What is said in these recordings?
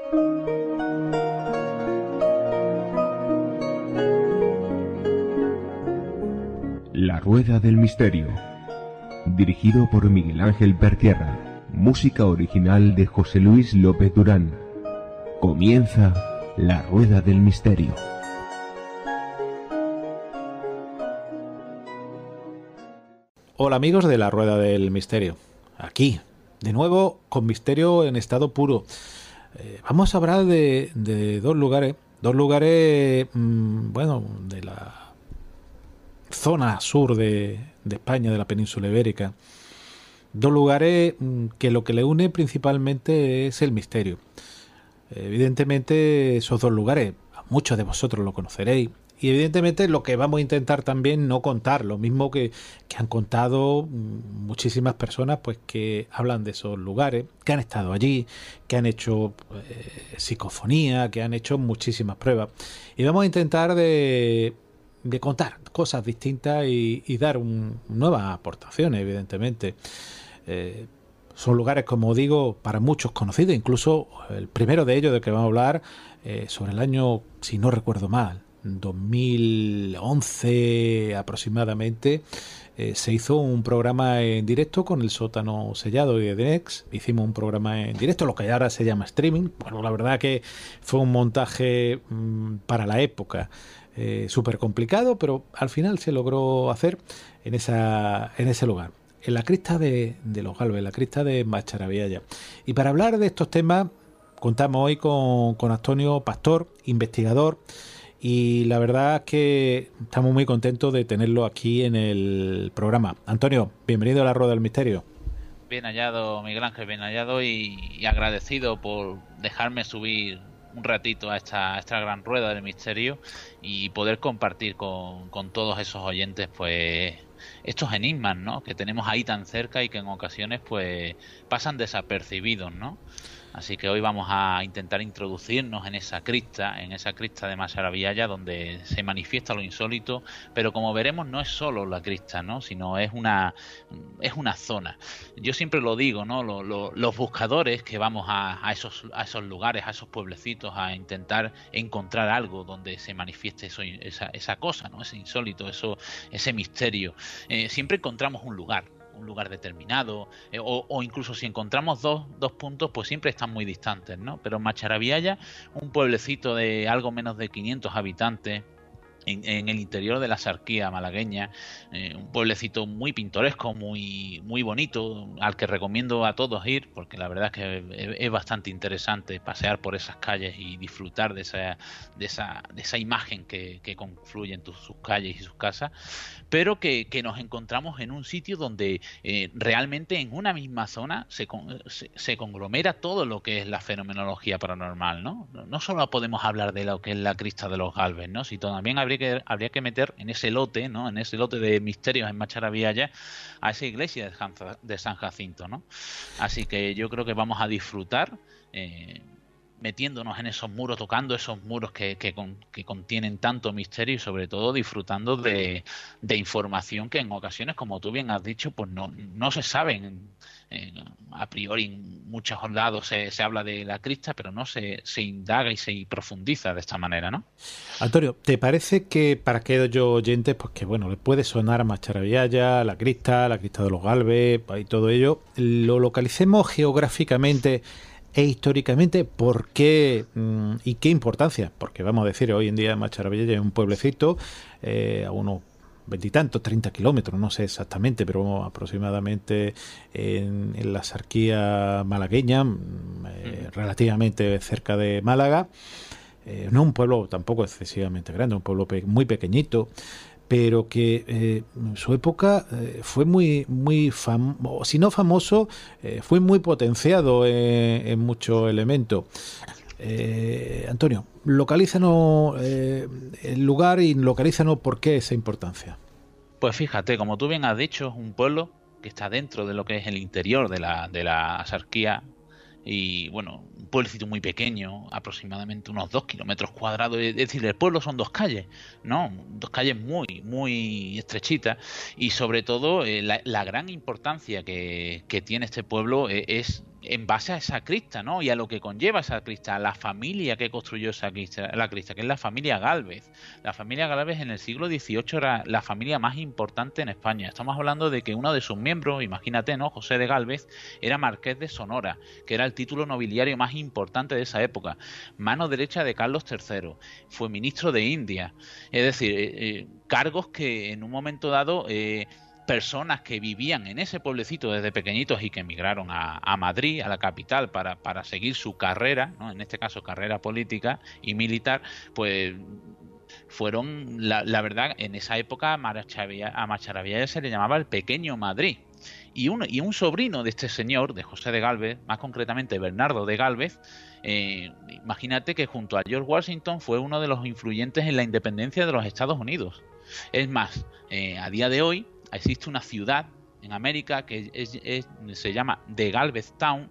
La Rueda del Misterio, dirigido por Miguel Ángel Pertierra, música original de José Luis López Durán. Comienza La Rueda del Misterio. Hola amigos de La Rueda del Misterio, aquí, de nuevo con misterio en estado puro. Vamos a hablar de dos lugares, bueno, de la zona sur de España, de la península ibérica. Dos lugares que lo que le une principalmente es el misterio. Evidentemente esos dos lugares, muchos de vosotros lo conoceréis, y evidentemente lo que vamos a intentar también no contar, lo mismo que han contado muchísimas personas pues que hablan de esos lugares, que han estado allí, que han hecho psicofonía, que han hecho muchísimas pruebas. Y vamos a intentar de contar cosas distintas y dar nuevas aportaciones, evidentemente. Son lugares, como digo, para muchos conocidos, incluso el primero de ellos del que vamos a hablar, sobre el año, si no recuerdo mal, 2011 aproximadamente, se hizo un programa en directo con el sótano sellado y Edenex. Hicimos un programa en directo, lo que ahora se llama streaming. Bueno, la verdad que fue un montaje para la época súper complicado, pero al final se logró hacer en ese lugar, en la crista de los Galves, en la crista de Macharabiaya. Y para hablar de estos temas contamos hoy con Antonio Pastor, investigador, y la verdad es que estamos muy contentos de tenerlo aquí en el programa. Antonio, bienvenido a La Rueda del Misterio. Bien hallado, Miguel Ángel, bien hallado y agradecido por dejarme subir un ratito a esta gran rueda del misterio y poder compartir con todos esos oyentes pues estos enigmas, ¿no?, que tenemos ahí tan cerca y que en ocasiones pues pasan desapercibidos, ¿no? Así que hoy vamos a intentar introducirnos en esa crista de Macharabiaya, donde se manifiesta lo insólito, pero como veremos no es solo la crista, ¿no?, sino es una zona. Yo siempre lo digo, ¿no?, los buscadores que vamos a esos lugares, a esos pueblecitos, a intentar encontrar algo donde se manifieste esa cosa, ¿no?, ese insólito, ese misterio. Siempre encontramos un lugar determinado, o incluso si encontramos dos puntos, pues siempre están muy distantes, ¿no? Pero Macharabiaya, un pueblecito de algo menos de 500 habitantes, en el interior de la Axarquía malagueña, un pueblecito muy pintoresco, muy bonito, al que recomiendo a todos ir, porque la verdad es que es bastante interesante pasear por esas calles y disfrutar de esa imagen que confluye en sus calles y sus casas, pero que nos encontramos en un sitio donde realmente en una misma zona se conglomera todo lo que es la fenomenología paranormal, ¿no? No solo podemos hablar de lo que es la crista de los Galves, ¿no?, sino también habría que meter en ese lote, ¿no?, en ese lote de misterios en Macharabiaya, a esa iglesia de San Jacinto, ¿no? Así que yo creo que vamos a disfrutar metiéndonos en esos muros, tocando esos muros que contienen tanto misterio y sobre todo disfrutando de información que en ocasiones, como tú bien has dicho, pues no se saben. A priori en muchos lados se habla de la crista, pero no se indaga y se profundiza de esta manera, ¿no? Antonio, ¿te parece que para aquellos oyentes, pues que bueno, les puede sonar a Macharabiaya, la crista de los Galves y todo ello, lo localicemos geográficamente e históricamente? ¿Por qué y qué importancia? Porque vamos a decir, hoy en día Macharabiaya es un pueblecito a unos 20 y tantos, 30 kilómetros, no sé exactamente, pero aproximadamente en la Axarquía malagueña, relativamente cerca de Málaga. No un pueblo tampoco excesivamente grande, un pueblo muy pequeñito, pero que en su época fue muy famoso, si no famoso, fue muy potenciado en muchos elementos. Antonio, localízanos el lugar y localízanos por qué esa importancia. Pues fíjate, como tú bien has dicho, es un pueblo que está dentro de lo que es el interior de la Axarquía. Y bueno, un pueblecito muy pequeño, aproximadamente unos 2 kilómetros cuadrados. Es decir, el pueblo son 2 calles, ¿no? 2 calles muy estrechitas. Y sobre todo, la gran importancia que tiene este pueblo es en base a esa crista, ¿no? Y a lo que conlleva esa crista, a la familia que construyó esa crista, la crista, que es la familia Gálvez. La familia Gálvez en el siglo XVIII era la familia más importante en España. Estamos hablando de que uno de sus miembros, imagínate, ¿no? José de Gálvez, era marqués de Sonora, que era el título nobiliario más importante de esa época. Mano derecha de Carlos III. Fue ministro de India. Es decir, cargos que en un momento dado... personas que vivían en ese pueblecito desde pequeñitos y que emigraron a Madrid, a la capital, para seguir su carrera, ¿no? En este caso carrera política y militar, pues fueron, la verdad, en esa época a Macharavilla se le llamaba el Pequeño Madrid. Y un sobrino de este señor, de José de Gálvez, más concretamente Bernardo de Gálvez, imagínate que junto a George Washington fue uno de los influyentes en la independencia de los Estados Unidos. Es más, a día de hoy existe una ciudad en América que se llama The Galvez Town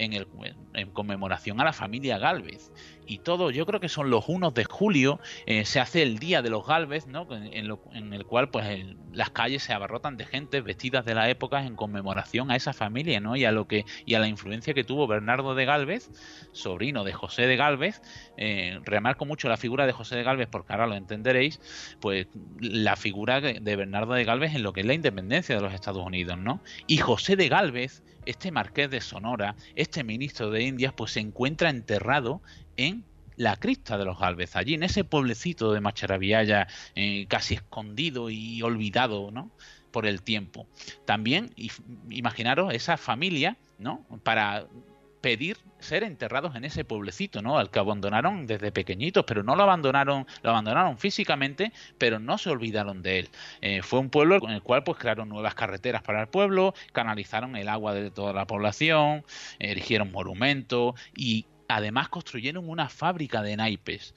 en conmemoración a la familia Gálvez. Y todo, yo creo que son los 1 de julio, se hace el Día de los Gálvez, ¿no? En el cual pues las calles se abarrotan de gente vestidas de la época en conmemoración a esa familia, ¿no? Y a la influencia que tuvo Bernardo de Gálvez, sobrino de José de Gálvez. Remarco mucho la figura de José de Gálvez porque ahora lo entenderéis, pues la figura de Bernardo de Gálvez en lo que es la independencia de los Estados Unidos, ¿no? Y José de Gálvez, este marqués de Sonora, este ministro de Indias, pues se encuentra enterrado en la crista de los Gálvez, allí en ese pueblecito de Macharavillaya, casi escondido y olvidado, ¿no? Por el tiempo. También imaginaros esa familia, ¿no? Para pedir ser enterrados en ese pueblecito, ¿no? Al que abandonaron desde pequeñitos, pero no lo abandonaron físicamente, pero no se olvidaron de él. Fue un pueblo con el cual pues crearon nuevas carreteras para el pueblo, canalizaron el agua de toda la población, erigieron monumentos y además construyeron una fábrica de naipes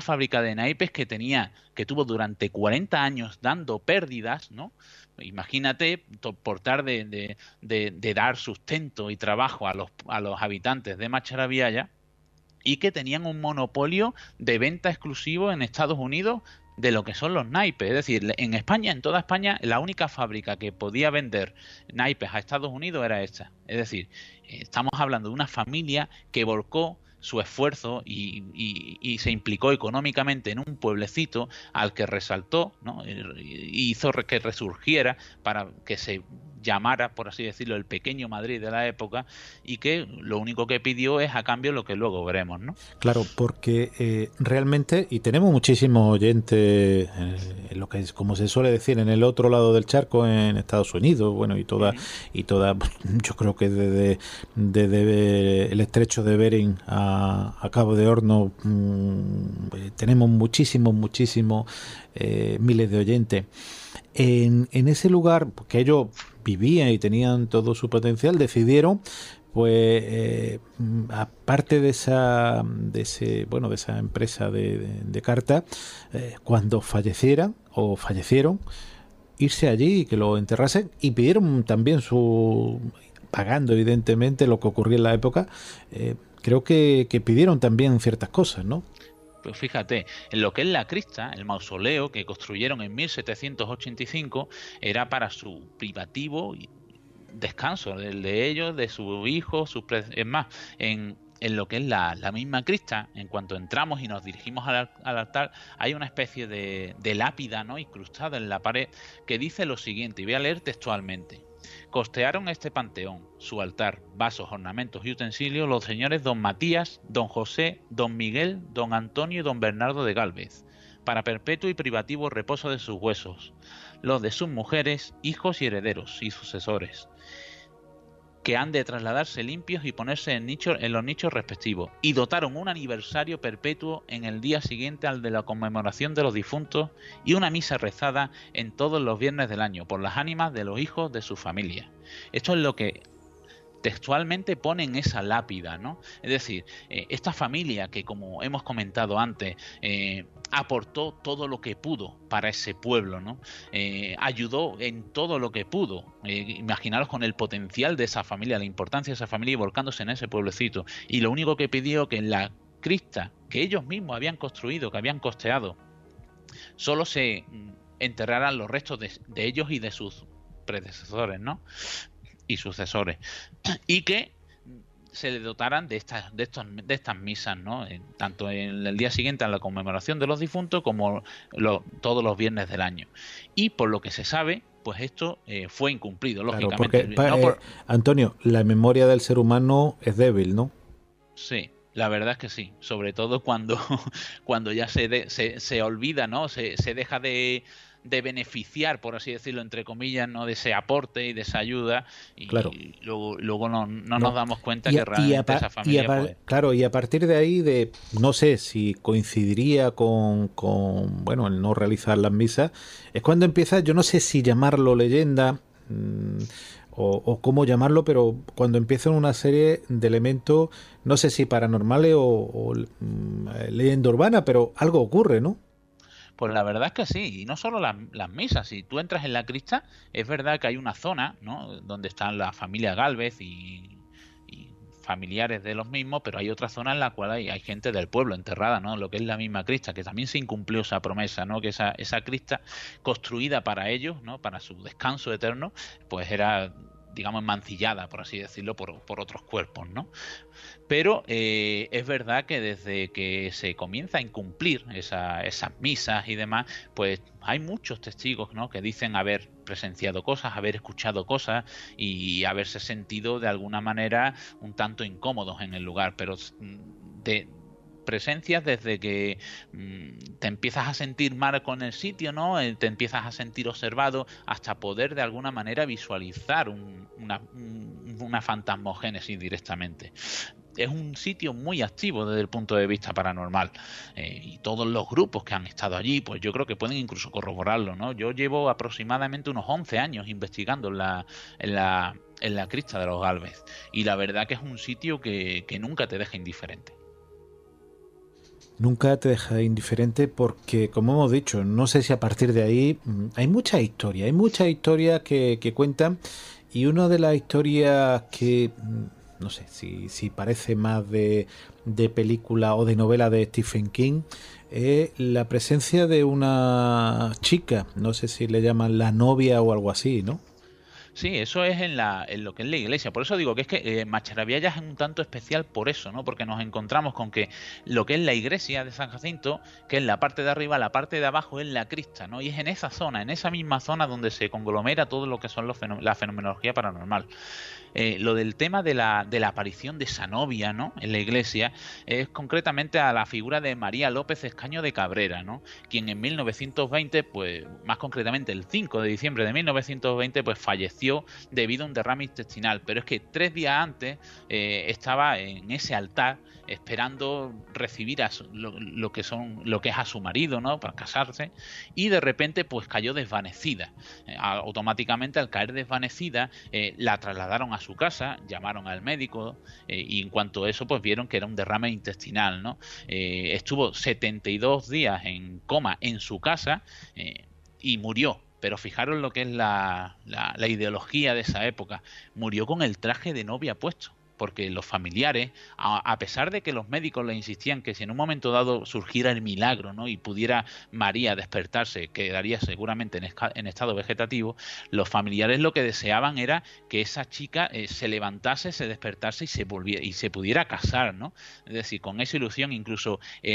que tuvo durante 40 años dando pérdidas, ¿no? Imagínate portar de dar sustento y trabajo a los habitantes de Macharavillaya, y que tenían un monopolio de venta exclusivo en Estados Unidos de lo que son los naipes. Es decir, en España, en toda España, la única fábrica que podía vender naipes a Estados Unidos era esta. Es decir, estamos hablando de una familia que volcó su esfuerzo y se implicó económicamente en un pueblecito al que resaltó, ¿no? Hizo que resurgiera para que se llamara, por así decirlo, el Pequeño Madrid de la época, y que lo único que pidió es a cambio lo que luego veremos, ¿no? Claro, porque realmente, y tenemos muchísimos oyentes en lo que es, como se suele decir, en el otro lado del charco, en Estados Unidos, bueno, y toda, yo creo que desde el estrecho de Bering a Cabo de Horno tenemos muchísimos miles de oyentes. En ese lugar, que ellos vivían y tenían todo su potencial, decidieron, pues, aparte de esa empresa de carta, cuando fallecieron, irse allí y que lo enterrasen, y pidieron también pagando evidentemente lo que ocurría en la época, creo que pidieron también ciertas cosas, ¿no? Pues fíjate, en lo que es la crista, el mausoleo que construyeron en 1785 era para su privativo descanso, el de ellos, de su hijo, es más, en lo que es la misma crista, en cuanto entramos y nos dirigimos al altar, hay una especie de lápida, ¿no?, incrustada en la pared, que dice lo siguiente, y voy a leer textualmente: costearon este panteón, su altar, vasos, ornamentos y utensilios los señores don Matías, don José, don Miguel, don Antonio y don Bernardo de Gálvez, para perpetuo y privativo reposo de sus huesos, los de sus mujeres, hijos y herederos y sucesores, que han de trasladarse limpios y ponerse en los nichos respectivos, y dotaron un aniversario perpetuo en el día siguiente al de la conmemoración de los difuntos y una misa rezada en todos los viernes del año por las ánimas de los hijos de su familia. Esto es lo que textualmente pone en esa lápida, ¿no? Es decir, esta familia que, como hemos comentado antes, aportó todo lo que pudo para ese pueblo, ¿no? Ayudó en todo lo que pudo. Imaginaros con el potencial de esa familia, la importancia de esa familia, y volcándose en ese pueblecito. Y lo único que pidió, que en la crista que ellos mismos habían construido, que habían costeado, solo se enterraran los restos de ellos y de sus predecesores, ¿no?, y sucesores, y que se le dotaran de estas misas, ¿no? Tanto en el día siguiente a la conmemoración de los difuntos como todos los viernes del año. Y por lo que se sabe, pues esto fue incumplido, lógicamente. Porque, Antonio, la memoria del ser humano es débil, ¿no? Sí, la verdad es que sí, sobre todo cuando ya se olvida, ¿no? Se deja de beneficiar, por así decirlo, entre comillas, ¿no? De ese aporte y de esa ayuda, y claro. luego no nos damos cuenta que realmente esa familia... Claro, y a partir de ahí, no sé si coincidiría con bueno, el no realizar las misas, es cuando empieza, yo no sé si llamarlo leyenda o cómo llamarlo, pero cuando empiezan una serie de elementos, no sé si paranormales o leyenda urbana, pero algo ocurre, ¿no? Pues la verdad es que sí, y no solo las misas. Si tú entras en la cripta, es verdad que hay una zona, ¿no?, donde están la familia Gálvez y familiares de los mismos, pero hay otra zona en la cual hay gente del pueblo enterrada, ¿no?, lo que es la misma cripta, que también se incumplió esa promesa, ¿no?, que esa cripta construida para ellos, ¿no?, para su descanso eterno, pues era, digamos, mancillada, por así decirlo, por otros cuerpos, ¿no? Pero es verdad que desde que se comienza a incumplir esas misas y demás, pues hay muchos testigos, ¿no?, que dicen haber presenciado cosas, haber escuchado cosas y haberse sentido de alguna manera un tanto incómodos en el lugar, pero de presencias desde que te empiezas a sentir mal con el sitio, ¿no?, te empiezas a sentir observado, hasta poder de alguna manera visualizar una fantasmogénesis directamente. Es un sitio muy activo desde el punto de vista paranormal, y todos los grupos que han estado allí, pues yo creo que pueden incluso corroborarlo, ¿no? Yo llevo aproximadamente unos 11 años investigando en la cripta de los Gálvez, y la verdad que es un sitio que nunca te deja indiferente. Nunca te deja indiferente porque, como hemos dicho, no sé si a partir de ahí hay mucha historia que cuentan, y una de las historias que no sé si parece más de película o de novela de Stephen King, es la presencia de una chica, no sé si le llaman la novia o algo así, ¿no? Sí, eso es en lo que es la iglesia. Por eso digo que es que Macharabiaya es un tanto especial por eso, ¿no? Porque nos encontramos con que lo que es la iglesia de San Jacinto, que es la parte de arriba, la parte de abajo es la cripta, ¿no? Y es en esa zona, en esa misma zona donde se conglomera todo lo que son la fenomenología paranormal. Lo del tema de la aparición de esa novia, ¿no?, en la iglesia, es concretamente a la figura de María López Escaño de Cabrera, ¿no?, quien en 1920, pues más concretamente el 5 de diciembre de 1920, pues falleció debido a un derrame intestinal. Pero es que 3 días antes estaba en ese altar esperando recibir lo que es a su marido, ¿no?, para casarse, y de repente pues cayó desvanecida. Automáticamente, al caer desvanecida, la trasladaron a su casa, llamaron al médico, y en cuanto a eso pues vieron que era un derrame intestinal, ¿no? Estuvo 72 días en coma en su casa, y murió. Pero fijaros lo que es la ideología de esa época. Murió con el traje de novia puesto, porque los familiares, a pesar de que los médicos le insistían que si en un momento dado surgiera el milagro, ¿no?, y pudiera María despertarse, quedaría seguramente en estado vegetativo, los familiares lo que deseaban era que esa chica se levantase, se despertase y se pudiera casar, ¿no? Es decir, con esa ilusión, incluso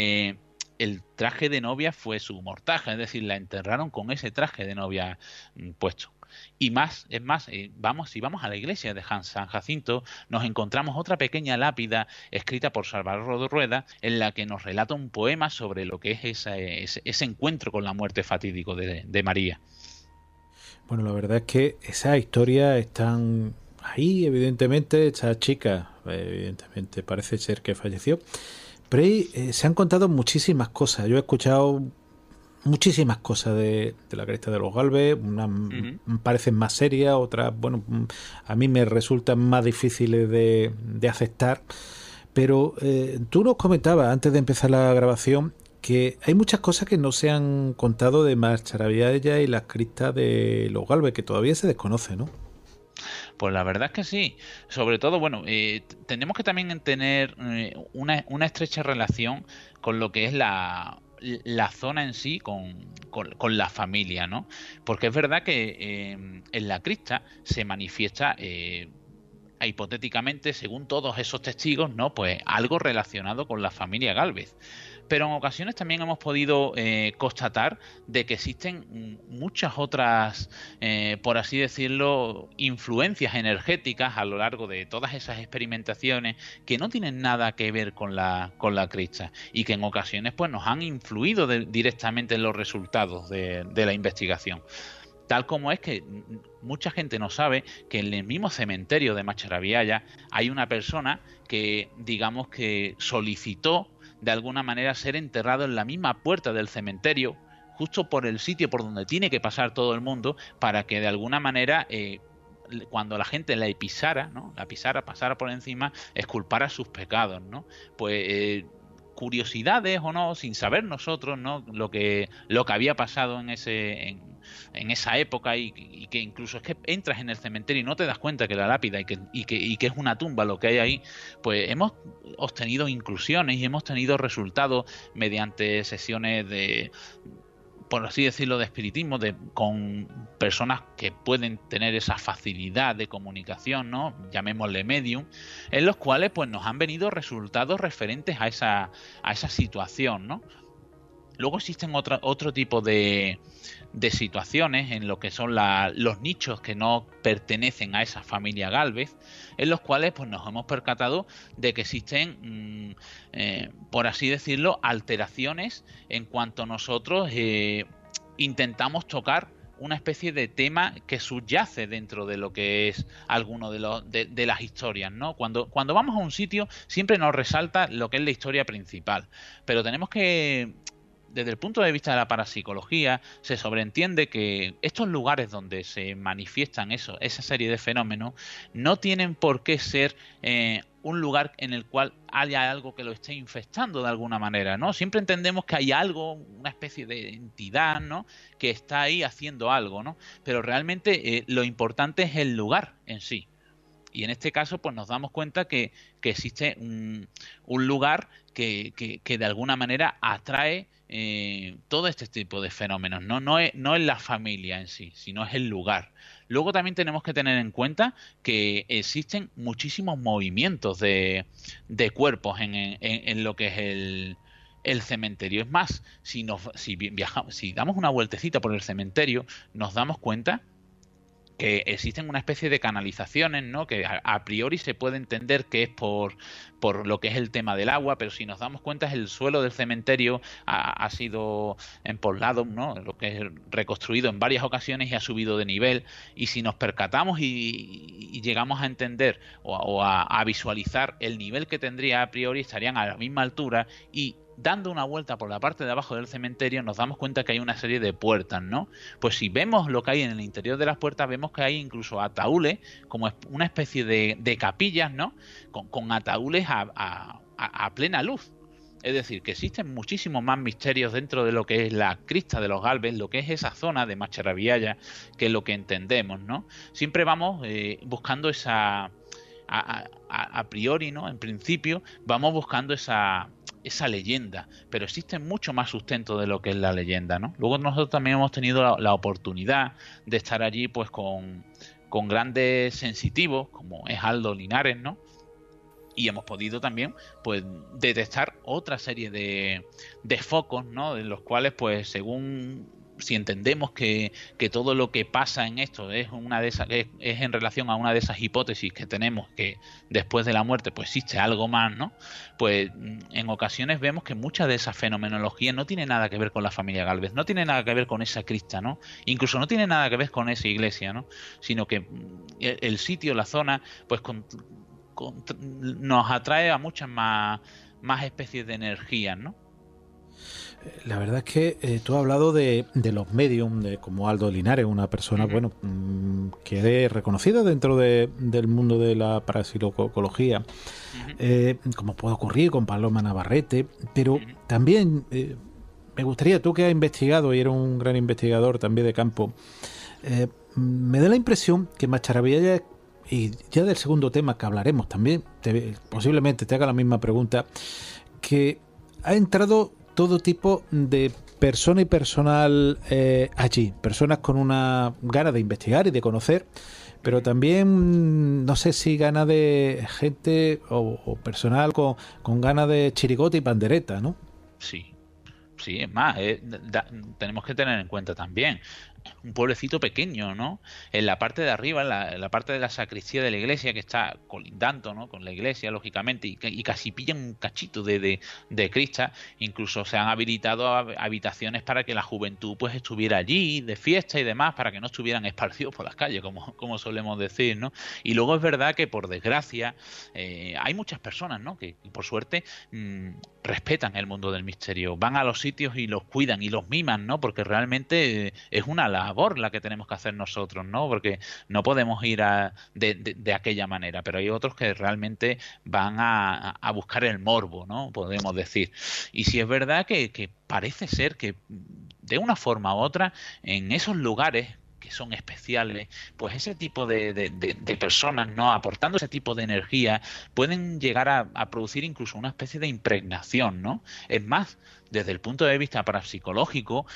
el traje de novia fue su mortaja, es decir, la enterraron con ese traje de novia puesto. Y más, es más, si vamos a la iglesia de San Jacinto, nos encontramos otra pequeña lápida escrita por Salvador Rueda, en la que nos relata un poema sobre lo que es ese encuentro con la muerte fatídico de María. Bueno, la verdad es que esas historias están ahí, evidentemente. Esta chica, evidentemente, parece ser que falleció. Pero ahí se han contado muchísimas cosas. Yo he escuchado muchísimas cosas de la cresta de los Gálvez. Unas parecen más serias, otras, bueno, a mí me resultan más difíciles de aceptar. Pero tú nos comentabas antes de empezar la grabación que hay muchas cosas que no se han contado de Macharabiaya y las cristas de los Gálvez, que todavía se desconoce, ¿no? Pues la verdad es que sí. Sobre todo, bueno, tenemos que también tener una estrecha relación con lo que es la zona en sí, con la familia, ¿no? Porque es verdad que en la cripta se manifiesta hipotéticamente, según todos esos testigos, ¿no? Pues algo relacionado con la familia Gálvez. Pero en ocasiones también hemos podido constatar de que existen muchas otras, por así decirlo, influencias energéticas a lo largo de todas esas experimentaciones que no tienen nada que ver con la cripta y que en ocasiones pues nos han influido directamente en los resultados de la investigación. Tal como es que mucha gente no sabe que en el mismo cementerio de Macharabiaya hay una persona que, digamos, que solicitó de alguna manera ser enterrado en la misma puerta del cementerio, justo por el sitio por donde tiene que pasar todo el mundo, para que de alguna manera cuando la gente la pisara, ¿no? Pasara por encima, exculpara sus pecados, ¿no? Pues curiosidades o no, sin saber nosotros, ¿no? Lo que había pasado en esa época y que incluso es que entras en el cementerio y no te das cuenta que la lápida y que es una tumba lo que hay ahí. Pues hemos obtenido inclusiones y hemos tenido resultados mediante sesiones de, por así decirlo, de espiritismo, con personas que pueden tener esa facilidad de comunicación, ¿no? Llamémosle medium, en los cuales pues nos han venido resultados referentes a esa situación, ¿no? Luego existen otro tipo de situaciones en lo que son los nichos que no pertenecen a esa familia Gálvez, en los cuales pues nos hemos percatado de que existen, por así decirlo, alteraciones en cuanto nosotros intentamos tocar una especie de tema que subyace dentro de lo que es alguno de las historias, ¿no? Cuando vamos a un sitio siempre nos resalta lo que es la historia principal, pero tenemos que, desde el punto de vista de la parapsicología, se sobreentiende que estos lugares donde se manifiestan esa serie de fenómenos no tienen por qué ser un lugar en el cual haya algo que lo esté infectando de alguna manera, ¿no? Siempre entendemos que hay algo, una especie de entidad, ¿no? Que está ahí haciendo algo, ¿no? Pero realmente lo importante es el lugar en sí. Y en este caso, pues nos damos cuenta que existe un lugar que de alguna manera atrae todo este tipo de fenómenos. No es la familia en sí, sino es el lugar. Luego también tenemos que tener en cuenta que existen muchísimos movimientos de cuerpos en lo que es el cementerio. Es más, si damos una vueltecita por el cementerio, nos damos cuenta que existen una especie de canalizaciones, ¿no? Que a priori se puede entender que es por lo que es el tema del agua, pero si nos damos cuenta, el suelo del cementerio ha sido empoblado, ¿no? Lo que es reconstruido en varias ocasiones y ha subido de nivel, y si nos percatamos y llegamos a entender o a visualizar el nivel que tendría a priori, estarían a la misma altura, y dando una vuelta por la parte de abajo del cementerio nos damos cuenta que hay una serie de puertas, ¿no? Pues si vemos lo que hay en el interior de las puertas, vemos que hay incluso ataúdes, como una especie de capillas, ¿no? Con ataúdes a plena luz. Es decir, que existen muchísimos más misterios dentro de lo que es la cripta de los Gálvez, lo que es esa zona de Macharabiaya, que es lo que entendemos, ¿no? Siempre vamos buscando esa... A priori, ¿no? En principio, vamos buscando esa leyenda, pero existe mucho más sustento de lo que es la leyenda, ¿no? Luego nosotros también hemos tenido la oportunidad de estar allí pues con grandes sensitivos como es Aldo Linares, ¿no? Y hemos podido también pues detectar otra serie de focos, ¿no? En los cuales pues según si entendemos que todo lo que pasa en esto es una de esas, es en relación a una de esas hipótesis que tenemos, que después de la muerte pues existe algo más, ¿no? Pues en ocasiones vemos que mucha de esa fenomenología no tiene nada que ver con la familia Gálvez, no tiene nada que ver con esa cripta, ¿no? Incluso no tiene nada que ver con esa iglesia, ¿no? Sino que el sitio, la zona, pues nos atrae a muchas más especies de energías, ¿no? La verdad es que tú has hablado de los medium, de como Aldo Linares, una persona, bueno, que es reconocida dentro del mundo de la parapsicología, como puede ocurrir con Paloma Navarrete, pero también me gustaría, tú que has investigado y eres un gran investigador también de campo, me da la impresión que Macharabiaya, y ya del segundo tema que hablaremos también, posiblemente te haga la misma pregunta, que ha entrado todo tipo de persona y personal allí, personas con una gana de investigar y de conocer, pero también no sé si gana de gente o personal con ganas de chirigota y pandereta, ¿no? Sí, sí, es más, tenemos que tener en cuenta también un pueblecito pequeño, ¿no? En la parte de arriba, en la parte de la sacristía de la iglesia, que está colindando, ¿no?, con la iglesia, lógicamente, y casi pillan un cachito de crista. Incluso se han habilitado habitaciones para que la juventud pues estuviera allí, de fiesta y demás, para que no estuvieran esparcidos por las calles, como solemos decir, ¿no? Y luego es verdad que, por desgracia, hay muchas personas, ¿no?, que por suerte respetan el mundo del misterio, van a los sitios y los cuidan y los miman, ¿no? Porque realmente es una labor la que tenemos que hacer nosotros, ¿no? Porque no podemos ir de aquella manera, pero hay otros que realmente van a buscar el morbo, ¿no?, podemos decir. Y sí es verdad que parece ser que de una forma u otra, en esos lugares que son especiales, pues ese tipo de personas, ¿no?, aportando ese tipo de energía, pueden llegar a producir incluso una especie de impregnación, ¿no? Es más, desde el punto de vista parapsicológico,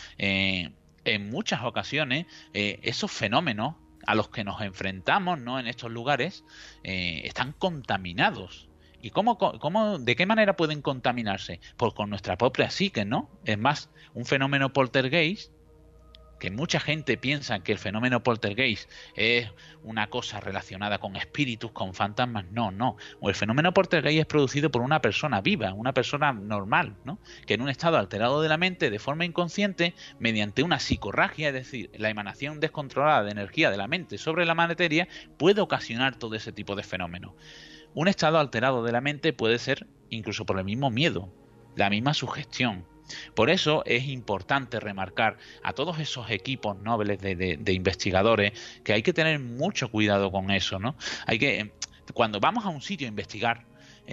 en muchas ocasiones esos fenómenos a los que nos enfrentamos, ¿no?, en estos lugares están contaminados. ¿Y de qué manera pueden contaminarse? Pues con nuestra propia psique, ¿no? Es más, un fenómeno poltergeist, que mucha gente piensa que el fenómeno poltergeist es una cosa relacionada con espíritus, con fantasmas. No. El fenómeno poltergeist es producido por una persona viva, una persona normal, ¿no?, que en un estado alterado de la mente, de forma inconsciente, mediante una psicorragia, es decir, la emanación descontrolada de energía de la mente sobre la materia, puede ocasionar todo ese tipo de fenómenos. Un estado alterado de la mente puede ser incluso por el mismo miedo, la misma sugestión. Por eso es importante remarcar a todos esos equipos nobles de investigadores que hay que tener mucho cuidado con eso, ¿no? Cuando vamos a un sitio a investigar,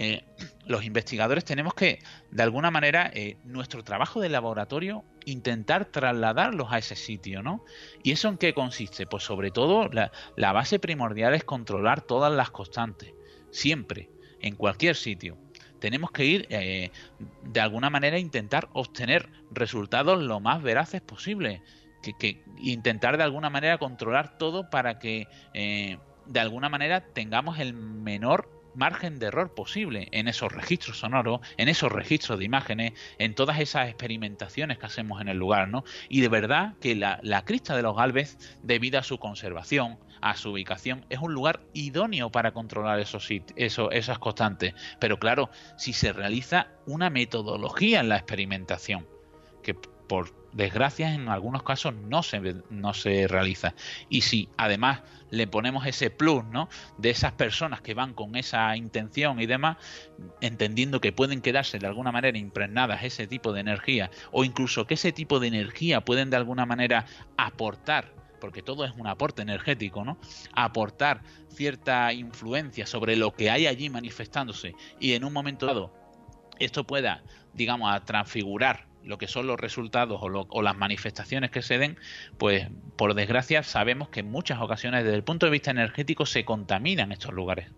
los investigadores tenemos que, de alguna manera, nuestro trabajo de laboratorio, intentar trasladarlos a ese sitio, ¿no? ¿Y eso en qué consiste? Pues sobre todo la base primordial es controlar todas las constantes, siempre, en cualquier sitio. Tenemos que ir, de alguna manera, intentar obtener resultados lo más veraces posible. Que intentar, de alguna manera, controlar todo para que, de alguna manera, tengamos el menor margen de error posible en esos registros sonoros, en esos registros de imágenes, en todas esas experimentaciones que hacemos en el lugar, ¿no? Y de verdad que la crista de los Gálvez, debido a su conservación, a su ubicación, es un lugar idóneo para controlar esas constantes. Pero claro, si se realiza una metodología en la experimentación, que por desgracia en algunos casos no se realiza, y si además le ponemos ese plus, ¿no?, de esas personas que van con esa intención y demás, entendiendo que pueden quedarse de alguna manera impregnadas ese tipo de energía, o incluso que ese tipo de energía pueden de alguna manera aportar, porque todo es un aporte energético, ¿no?, aportar cierta influencia sobre lo que hay allí manifestándose, y en un momento dado esto pueda, digamos, a transfigurar lo que son los resultados o las manifestaciones que se den, pues por desgracia sabemos que en muchas ocasiones desde el punto de vista energético se contaminan estos lugares.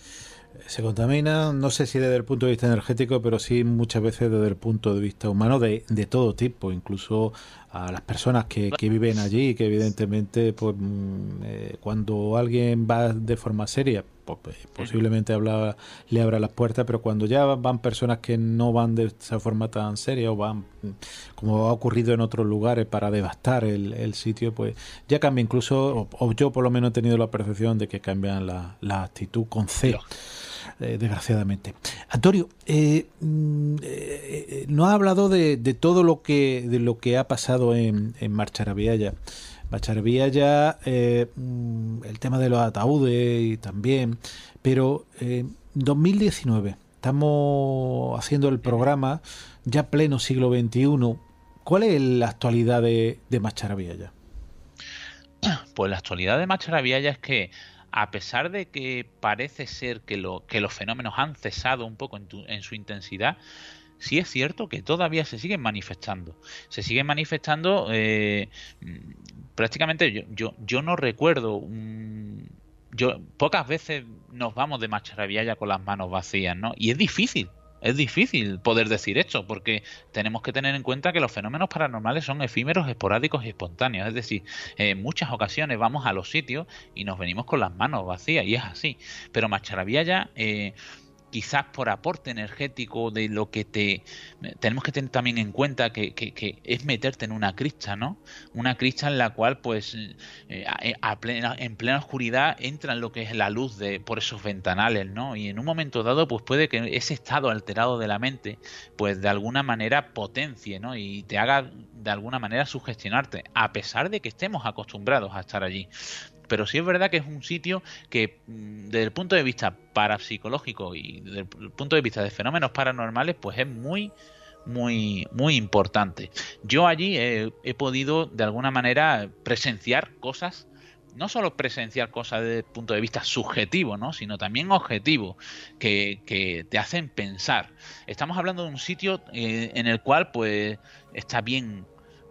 Se contamina, no sé si desde el punto de vista energético, pero sí muchas veces desde el punto de vista humano de todo tipo, incluso a las personas que viven allí, que evidentemente pues cuando alguien va de forma seria, pues posiblemente le abra las puertas, pero cuando ya van personas que no van de esa forma tan seria o van, como ha ocurrido en otros lugares, para devastar el sitio, pues ya cambia incluso, o yo por lo menos he tenido la percepción de que cambian la actitud con C. Desgraciadamente. Antonio, nos ha hablado de todo lo que ha pasado en Marcharabiaya. Marcharabiaya, el tema de los ataúdes y también, pero 2019, estamos haciendo el programa ya pleno siglo XXI. ¿Cuál es la actualidad de Marcharabiaya? Pues la actualidad de Marcharabiaya es que, a pesar de que parece ser que los fenómenos han cesado un poco en su intensidad, sí es cierto que todavía se siguen manifestando. Se siguen manifestando prácticamente, yo no recuerdo, pocas veces nos vamos de Marcharabiaya con las manos vacías, ¿no? Y es difícil Es difícil poder decir esto, porque tenemos que tener en cuenta que los fenómenos paranormales son efímeros, esporádicos y espontáneos. Es decir, en muchas ocasiones vamos a los sitios y nos venimos con las manos vacías, y es así. Pero Macharabiaya, quizás por aporte energético de lo que tenemos que tener también en cuenta que es meterte en una cripta, ¿no? Una cripta en la cual pues en plena oscuridad entra lo que es la luz por esos ventanales, ¿no? Y en un momento dado pues puede que ese estado alterado de la mente pues de alguna manera potencie, ¿no? Y te haga de alguna manera sugestionarte, a pesar de que estemos acostumbrados a estar allí. Pero sí es verdad que es un sitio que desde el punto de vista parapsicológico y desde el punto de vista de fenómenos paranormales, pues es muy, muy, muy importante. Yo allí he podido de alguna manera presenciar cosas, no solo presenciar cosas desde el punto de vista subjetivo, ¿no? Sino también objetivo, que te hacen pensar. Estamos hablando de un sitio en el cual pues está bien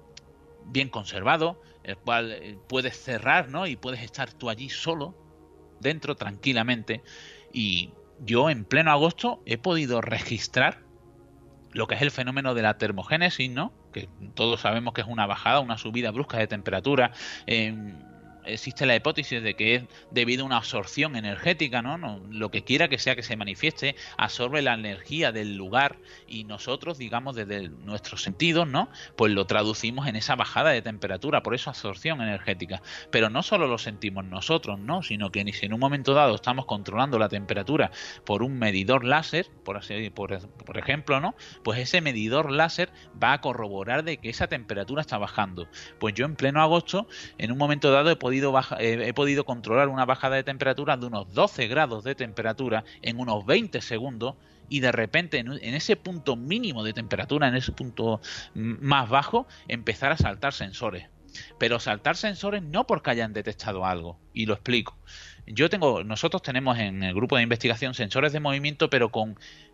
conservado, el cual puedes cerrar, ¿no? Y puedes estar tú allí solo, dentro, tranquilamente. Y yo en pleno agosto he podido registrar lo que es el fenómeno de la termogénesis, ¿no? Que todos sabemos que es una bajada, una subida brusca de temperatura. Existe la hipótesis de que es debido a una absorción energética, ¿no? Lo que quiera que sea que se manifieste, absorbe la energía del lugar y nosotros, digamos, desde nuestros sentidos, ¿no? Pues lo traducimos en esa bajada de temperatura, por eso absorción energética. Pero no solo lo sentimos nosotros, ¿no? Sino que si en un momento dado estamos controlando la temperatura por un medidor láser, por ejemplo, ¿no? Pues ese medidor láser va a corroborar de que esa temperatura está bajando. Pues yo en pleno agosto, en un momento dado he podido controlar una bajada de temperatura de unos 12 grados de temperatura en unos 20 segundos y de repente en ese punto mínimo de temperatura, en ese punto más bajo, empezar a saltar sensores. Pero saltar sensores no porque hayan detectado algo, y lo explico. Nosotros tenemos en el grupo de investigación sensores de movimiento, pero con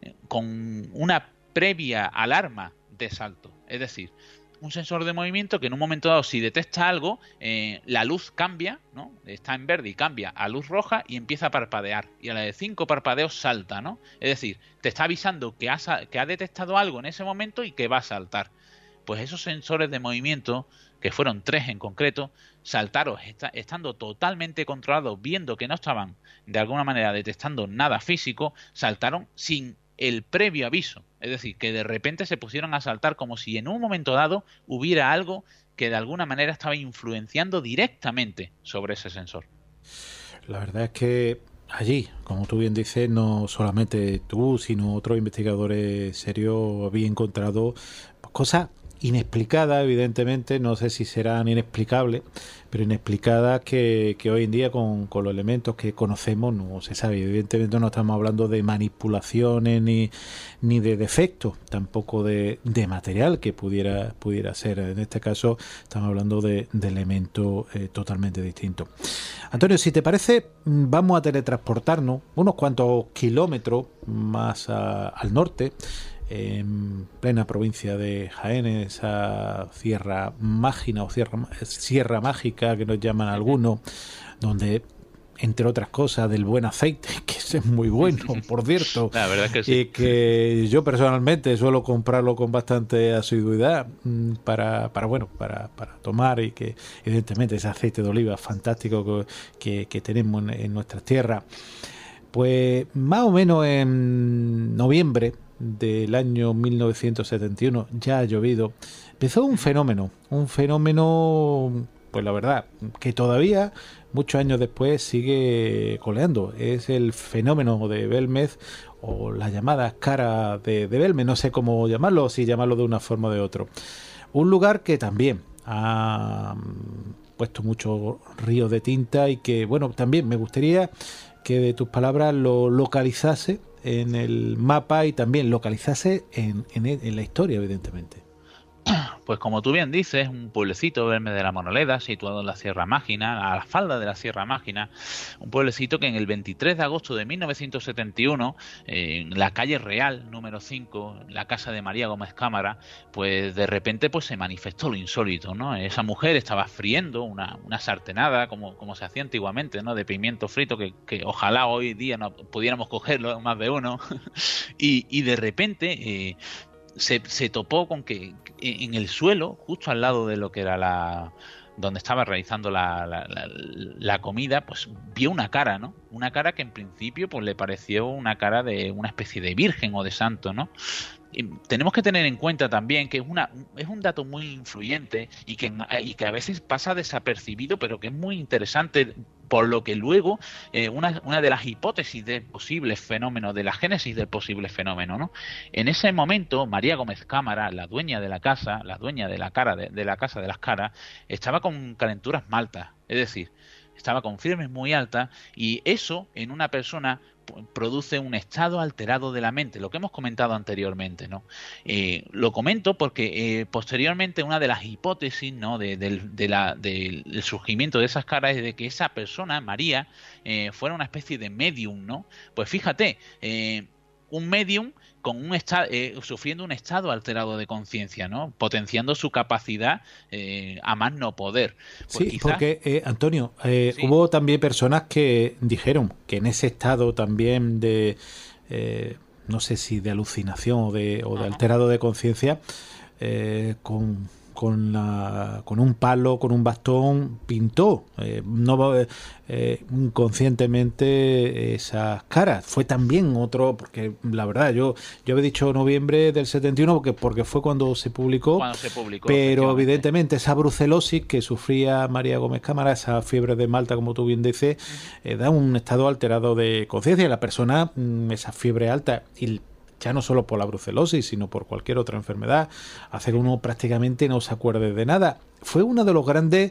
una previa alarma de salto. Es decir, un sensor de movimiento que en un momento dado, si detecta algo, la luz cambia, ¿no? Está en verde y cambia a luz roja y empieza a parpadear. Y a la de 5 parpadeos salta, ¿no? Es decir, te está avisando que ha detectado algo en ese momento y que va a saltar. Pues esos sensores de movimiento, que fueron 3 en concreto, saltaron estando totalmente controlados, viendo que no estaban de alguna manera detectando nada físico, saltaron sin el previo aviso. Es decir, que de repente se pusieron a saltar como si en un momento dado hubiera algo que de alguna manera estaba influenciando directamente sobre ese sensor. La verdad es que allí, como tú bien dices, no solamente tú, sino otros investigadores serios habían encontrado cosas inexplicadas, evidentemente, no sé si serán inexplicables, pero inexplicadas que hoy en día con los elementos que conocemos no se sabe. Evidentemente no estamos hablando de manipulaciones ni de defectos, tampoco de material que pudiera ser. En este caso estamos hablando de elementos totalmente distintos. Antonio, si te parece, vamos a teletransportarnos unos cuantos kilómetros más al norte, en plena provincia de Jaén, esa Sierra Mágina o Sierra Mágica que nos llaman algunos, donde entre otras cosas del buen aceite, que es muy bueno, por cierto, la verdad es que sí. Y que yo personalmente suelo comprarlo con bastante asiduidad para tomar, y que evidentemente ese aceite de oliva fantástico que tenemos en nuestras tierras. Pues más o menos en noviembre del año 1971, ya ha llovido, empezó un fenómeno, pues la verdad, que todavía, muchos años después, sigue coleando. Es el fenómeno de Belmez, o la llamada cara de Belmez, no sé cómo llamarlo, o si llamarlo de una forma o de otra. Un lugar que también ha puesto muchos ríos de tinta y que, bueno, también me gustaría que de tus palabras lo localizase en el mapa y también localizase en la historia, evidentemente. Pues como tú bien dices, un pueblecito, Belmes de la Moraleda, situado en la Sierra Mágina, a la falda de la Sierra Mágina, un pueblecito que en el 23 de agosto de 1971, en la calle Real, número 5, en la casa de María Gómez Cámara, pues de repente pues se manifestó lo insólito, ¿no? Esa mujer estaba friendo una sartenada, como se hacía antiguamente, ¿no? De pimiento frito, que ojalá hoy día no pudiéramos cogerlo, más de uno, y de repente... Se topó con que en el suelo, justo al lado de lo que era donde estaba realizando la comida, pues vio una cara, ¿no? Una cara que en principio pues le pareció una cara de una especie de virgen o de santo, ¿no? Y tenemos que tener en cuenta también que es un dato muy influyente y que a veces pasa desapercibido, pero que es muy interesante, por lo que luego una de las hipótesis de posibles fenómenos, de la génesis del posible fenómeno, ¿no? En ese momento, María Gómez Cámara, la dueña de la casa, la dueña de la casa de las caras, estaba con calenturas maltas, es decir, estaba con fiebre muy alta, y eso en una persona produce un estado alterado de la mente, lo que hemos comentado anteriormente, ¿no? Lo comento porque posteriormente una de las hipótesis, ¿no? del surgimiento de esas caras es de que esa persona, María, fuera una especie de medium, ¿no? Pues fíjate, un medium con sufriendo un estado alterado de conciencia, ¿no? Potenciando su capacidad a más no poder. Pues sí, quizás... porque, Antonio, sí, hubo también personas que dijeron que en ese estado también de, no sé si de alucinación o de alterado de conciencia, con un palo, con un bastón, pintó inconscientemente esas caras. Fue también otro, porque la verdad, yo había dicho noviembre del 71 porque fue cuando se publicó, pero evidentemente esa brucelosis que sufría María Gómez Cámara, esa fiebre de Malta, como tú bien dices, da un estado alterado de conciencia. La persona, esa fiebre alta, y ya no solo por la brucelosis, sino por cualquier otra enfermedad, hace que uno prácticamente no se acuerde de nada. Fue uno de los grandes,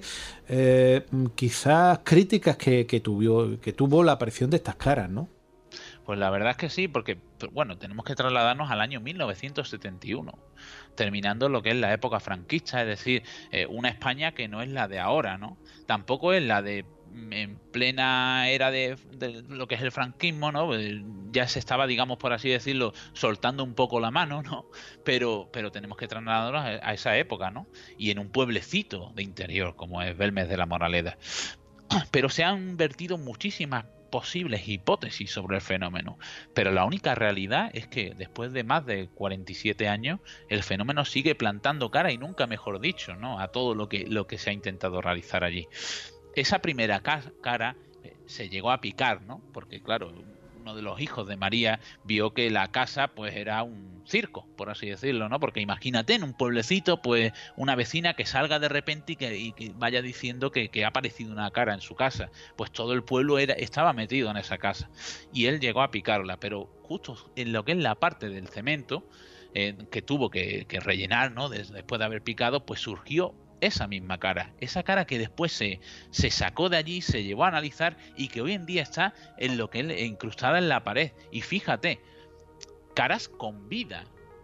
quizás, críticas que tuvo la aparición de estas caras, ¿no? Pues la verdad es que sí, porque, bueno, tenemos que trasladarnos al año 1971, terminando lo que es la época franquista, es decir, una España que no es la de ahora, ¿no? Tampoco es la de en plena era de lo que es el franquismo, ¿no? Ya se estaba, digamos, por así decirlo, soltando un poco la mano, ¿no? Pero tenemos que trasladarnos a esa época, ¿no? Y en un pueblecito de interior como es Belmes de la Moraleda. Pero se han vertido muchísimas posibles hipótesis sobre el fenómeno, pero la única realidad es que después de más de 47 años el fenómeno sigue plantando cara, y nunca mejor dicho, ¿no? A todo lo que se ha intentado realizar allí. Esa primera cara se llegó a picar, ¿no? Porque claro, uno de los hijos de María vio que la casa pues era un circo, por así decirlo, ¿no? Porque imagínate en un pueblecito, pues una vecina que salga de repente y que vaya diciendo que ha aparecido una cara en su casa. Pues todo el pueblo estaba metido en esa casa, y él llegó a picarla, pero justo en lo que es la parte del cemento que tuvo que rellenar, ¿no? Después de haber picado, pues surgió esa misma cara, esa cara que después se sacó de allí, se llevó a analizar, y que hoy en día está en lo que es incrustada en la pared. Y fíjate, caras con vida.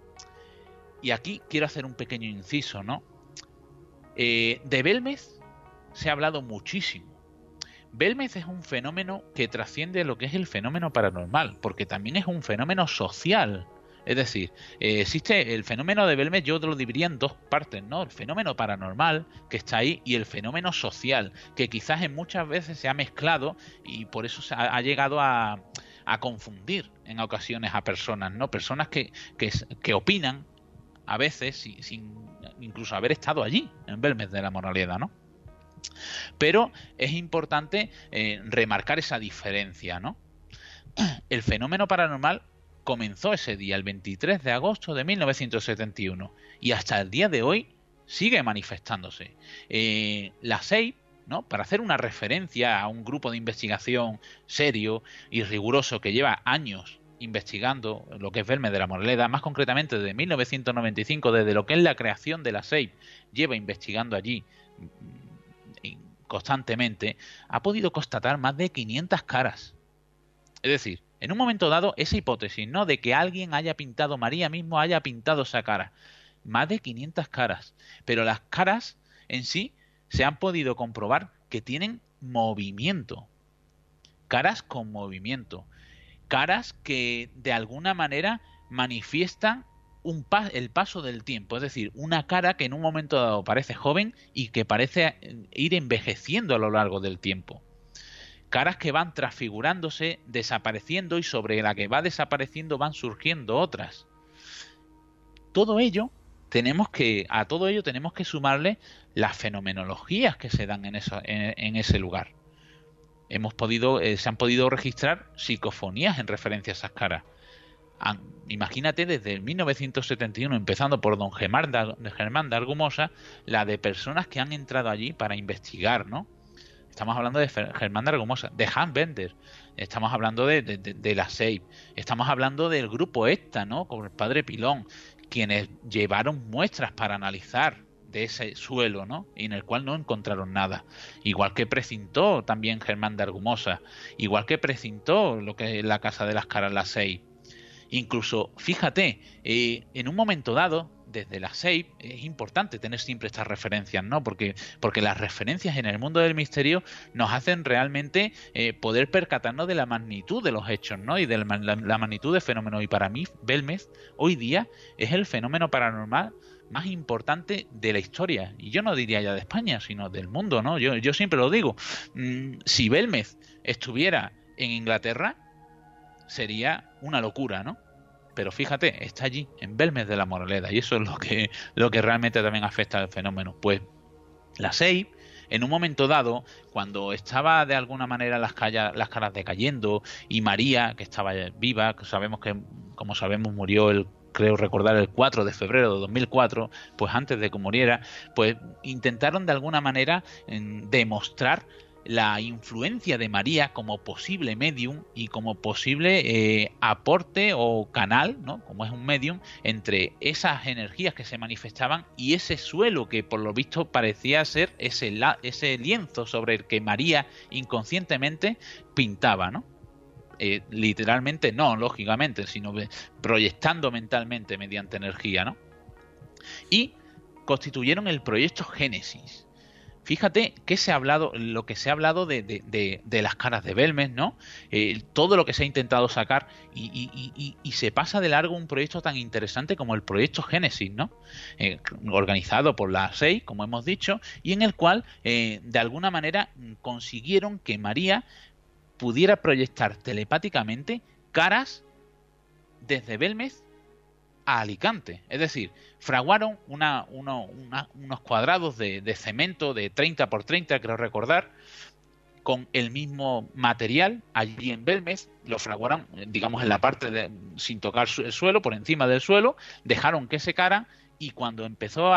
Y aquí quiero hacer un pequeño inciso, ¿no? De Belmez se ha hablado muchísimo. Belmez es un fenómeno que trasciende lo que es el fenómeno paranormal, porque también es un fenómeno social. Es decir, existe el fenómeno de Belmez, yo lo dividiría en dos partes, ¿no? El fenómeno paranormal, que está ahí, y el fenómeno social, que quizás en muchas veces se ha mezclado, y por eso se ha llegado a confundir en ocasiones a personas, ¿no? Personas que opinan a veces sin incluso haber estado allí, en Belmez de la Moraleda, ¿no? Pero es importante remarcar esa diferencia, ¿no? El fenómeno paranormal comenzó ese día, el 23 de agosto de 1971, y hasta el día de hoy sigue manifestándose. La SEIP, ¿no? Para hacer una referencia a un grupo de investigación serio y riguroso que lleva años investigando lo que es Belmez de la Moraleda, más concretamente desde 1995, desde lo que es la creación de la SEIP, lleva investigando allí constantemente, ha podido constatar más de 500 caras. Es decir, en un momento dado, esa hipótesis, ¿no? De que alguien haya pintado, María mismo haya pintado esa cara, más de 500 caras, pero las caras en sí se han podido comprobar que tienen movimiento, caras con movimiento, caras que de alguna manera manifiestan el paso del tiempo, es decir, una cara que en un momento dado parece joven y que parece ir envejeciendo a lo largo del tiempo. Caras que van transfigurándose, desapareciendo, y sobre la que va desapareciendo van surgiendo otras. A todo ello tenemos que sumarle las fenomenologías que se dan en ese lugar. Se han podido registrar psicofonías en referencia a esas caras. Imagínate, desde el 1971, empezando por don Germán de Argumosa, la de personas que han entrado allí para investigar, ¿no? Estamos hablando de Germán de Argumosa, de Hans Bender, estamos hablando de la SEIP, estamos hablando del grupo ECTA, ¿no? Con el padre Pilón, quienes llevaron muestras para analizar de ese suelo, ¿no? Y en el cual no encontraron nada. Igual que precintó también Germán de Argumosa, igual que precintó lo que es la Casa de las Caras, la SEIP. Incluso, fíjate, en un momento dado, desde la SEIP, es importante tener siempre estas referencias, ¿no? Porque las referencias en el mundo del misterio nos hacen realmente poder percatarnos de la magnitud de los hechos, ¿no? Y de la magnitud de fenómenos. Y para mí, Belmez, hoy día, es el fenómeno paranormal más importante de la historia. Y yo no diría ya de España, sino del mundo, ¿no? Yo siempre lo digo. Si Belmez estuviera en Inglaterra, sería una locura, ¿no? Pero fíjate, está allí, en Belmez de la Moraleda, y eso es lo que realmente también afecta al fenómeno. Pues la SEIP, en un momento dado, cuando estaba de alguna manera las caras decayendo, y María, que estaba viva, como sabemos murió creo recordar el 4 de febrero de 2004, pues antes de que muriera, pues intentaron de alguna manera demostrar la influencia de María como posible medium y como posible aporte o canal, ¿no? Como es un medium, entre esas energías que se manifestaban y ese suelo que por lo visto parecía ser ese lienzo sobre el que María inconscientemente pintaba, ¿no? Literalmente no, lógicamente, sino proyectando mentalmente mediante energía, ¿no? Y constituyeron el proyecto Génesis. Fíjate que lo que se ha hablado de las caras de Belmez, ¿no? Todo lo que se ha intentado sacar y se pasa de largo un proyecto tan interesante como el proyecto Génesis, ¿no? Organizado por la SEI, como hemos dicho, y en el cual de alguna manera consiguieron que María pudiera proyectar telepáticamente caras desde Belmez a Alicante. Es decir, fraguaron unos cuadrados de cemento de 30 por 30, creo recordar, con el mismo material allí en Belmez. Lo fraguaron, digamos, en la parte sin tocar el suelo, por encima del suelo, dejaron que secaran, y cuando empezó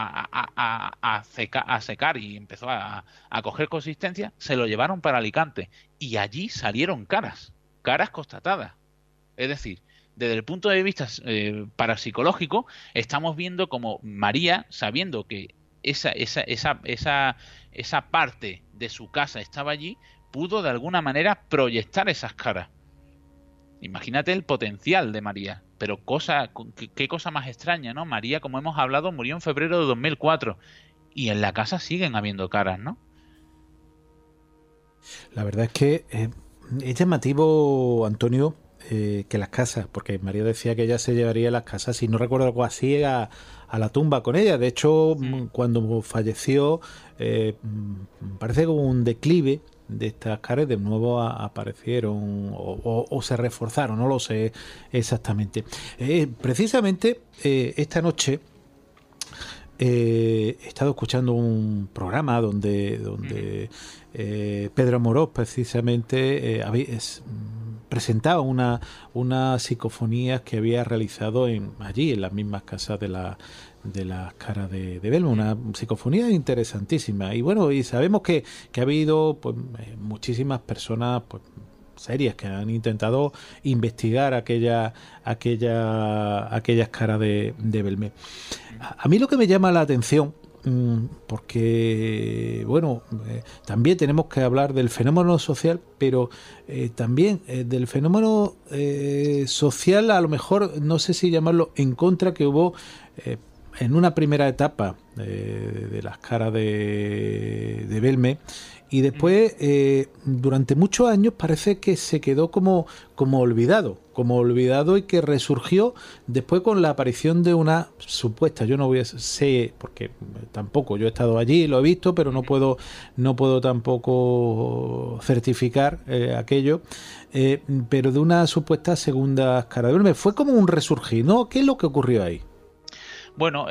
a secar y empezó a coger consistencia, se lo llevaron para Alicante, y allí salieron caras constatadas. Es decir, desde el punto de vista parapsicológico, estamos viendo como María, sabiendo que esa parte de su casa estaba allí, pudo de alguna manera proyectar esas caras. Imagínate el potencial de María. Pero qué cosa más extraña, ¿no? María, como hemos hablado, murió en febrero de 2004 y en la casa siguen habiendo caras, ¿no? La verdad es que es llamativo, Antonio, que las casas, porque María decía que ella se llevaría las casas, si no recuerdo algo así, a la tumba con ella. De hecho, cuando falleció, parece como un declive de estas caras, de nuevo aparecieron o se reforzaron, no lo sé exactamente. Precisamente esta noche he estado escuchando un programa donde Pedro Amorós precisamente presentaba unas psicofonías que había realizado allí en las mismas casas de las caras de Belmez, una psicofonía interesantísima. Y bueno, y sabemos que ha habido pues muchísimas personas pues serias que han intentado investigar aquellas caras de Belmez. A mí lo que me llama la atención, porque bueno, también tenemos que hablar del fenómeno social, pero también del fenómeno social, a lo mejor no sé si llamarlo en contra, que hubo en una primera etapa de las caras de Belmez, y después durante muchos años parece que se quedó como olvidado y que resurgió después con la aparición de una supuesta, yo no voy a sé porque tampoco yo he estado allí, lo he visto, pero no puedo tampoco certificar aquello, pero de una supuesta segunda cara de Belmez. Fue como un resurgir, ¿no? ¿Qué es lo que ocurrió ahí? Bueno,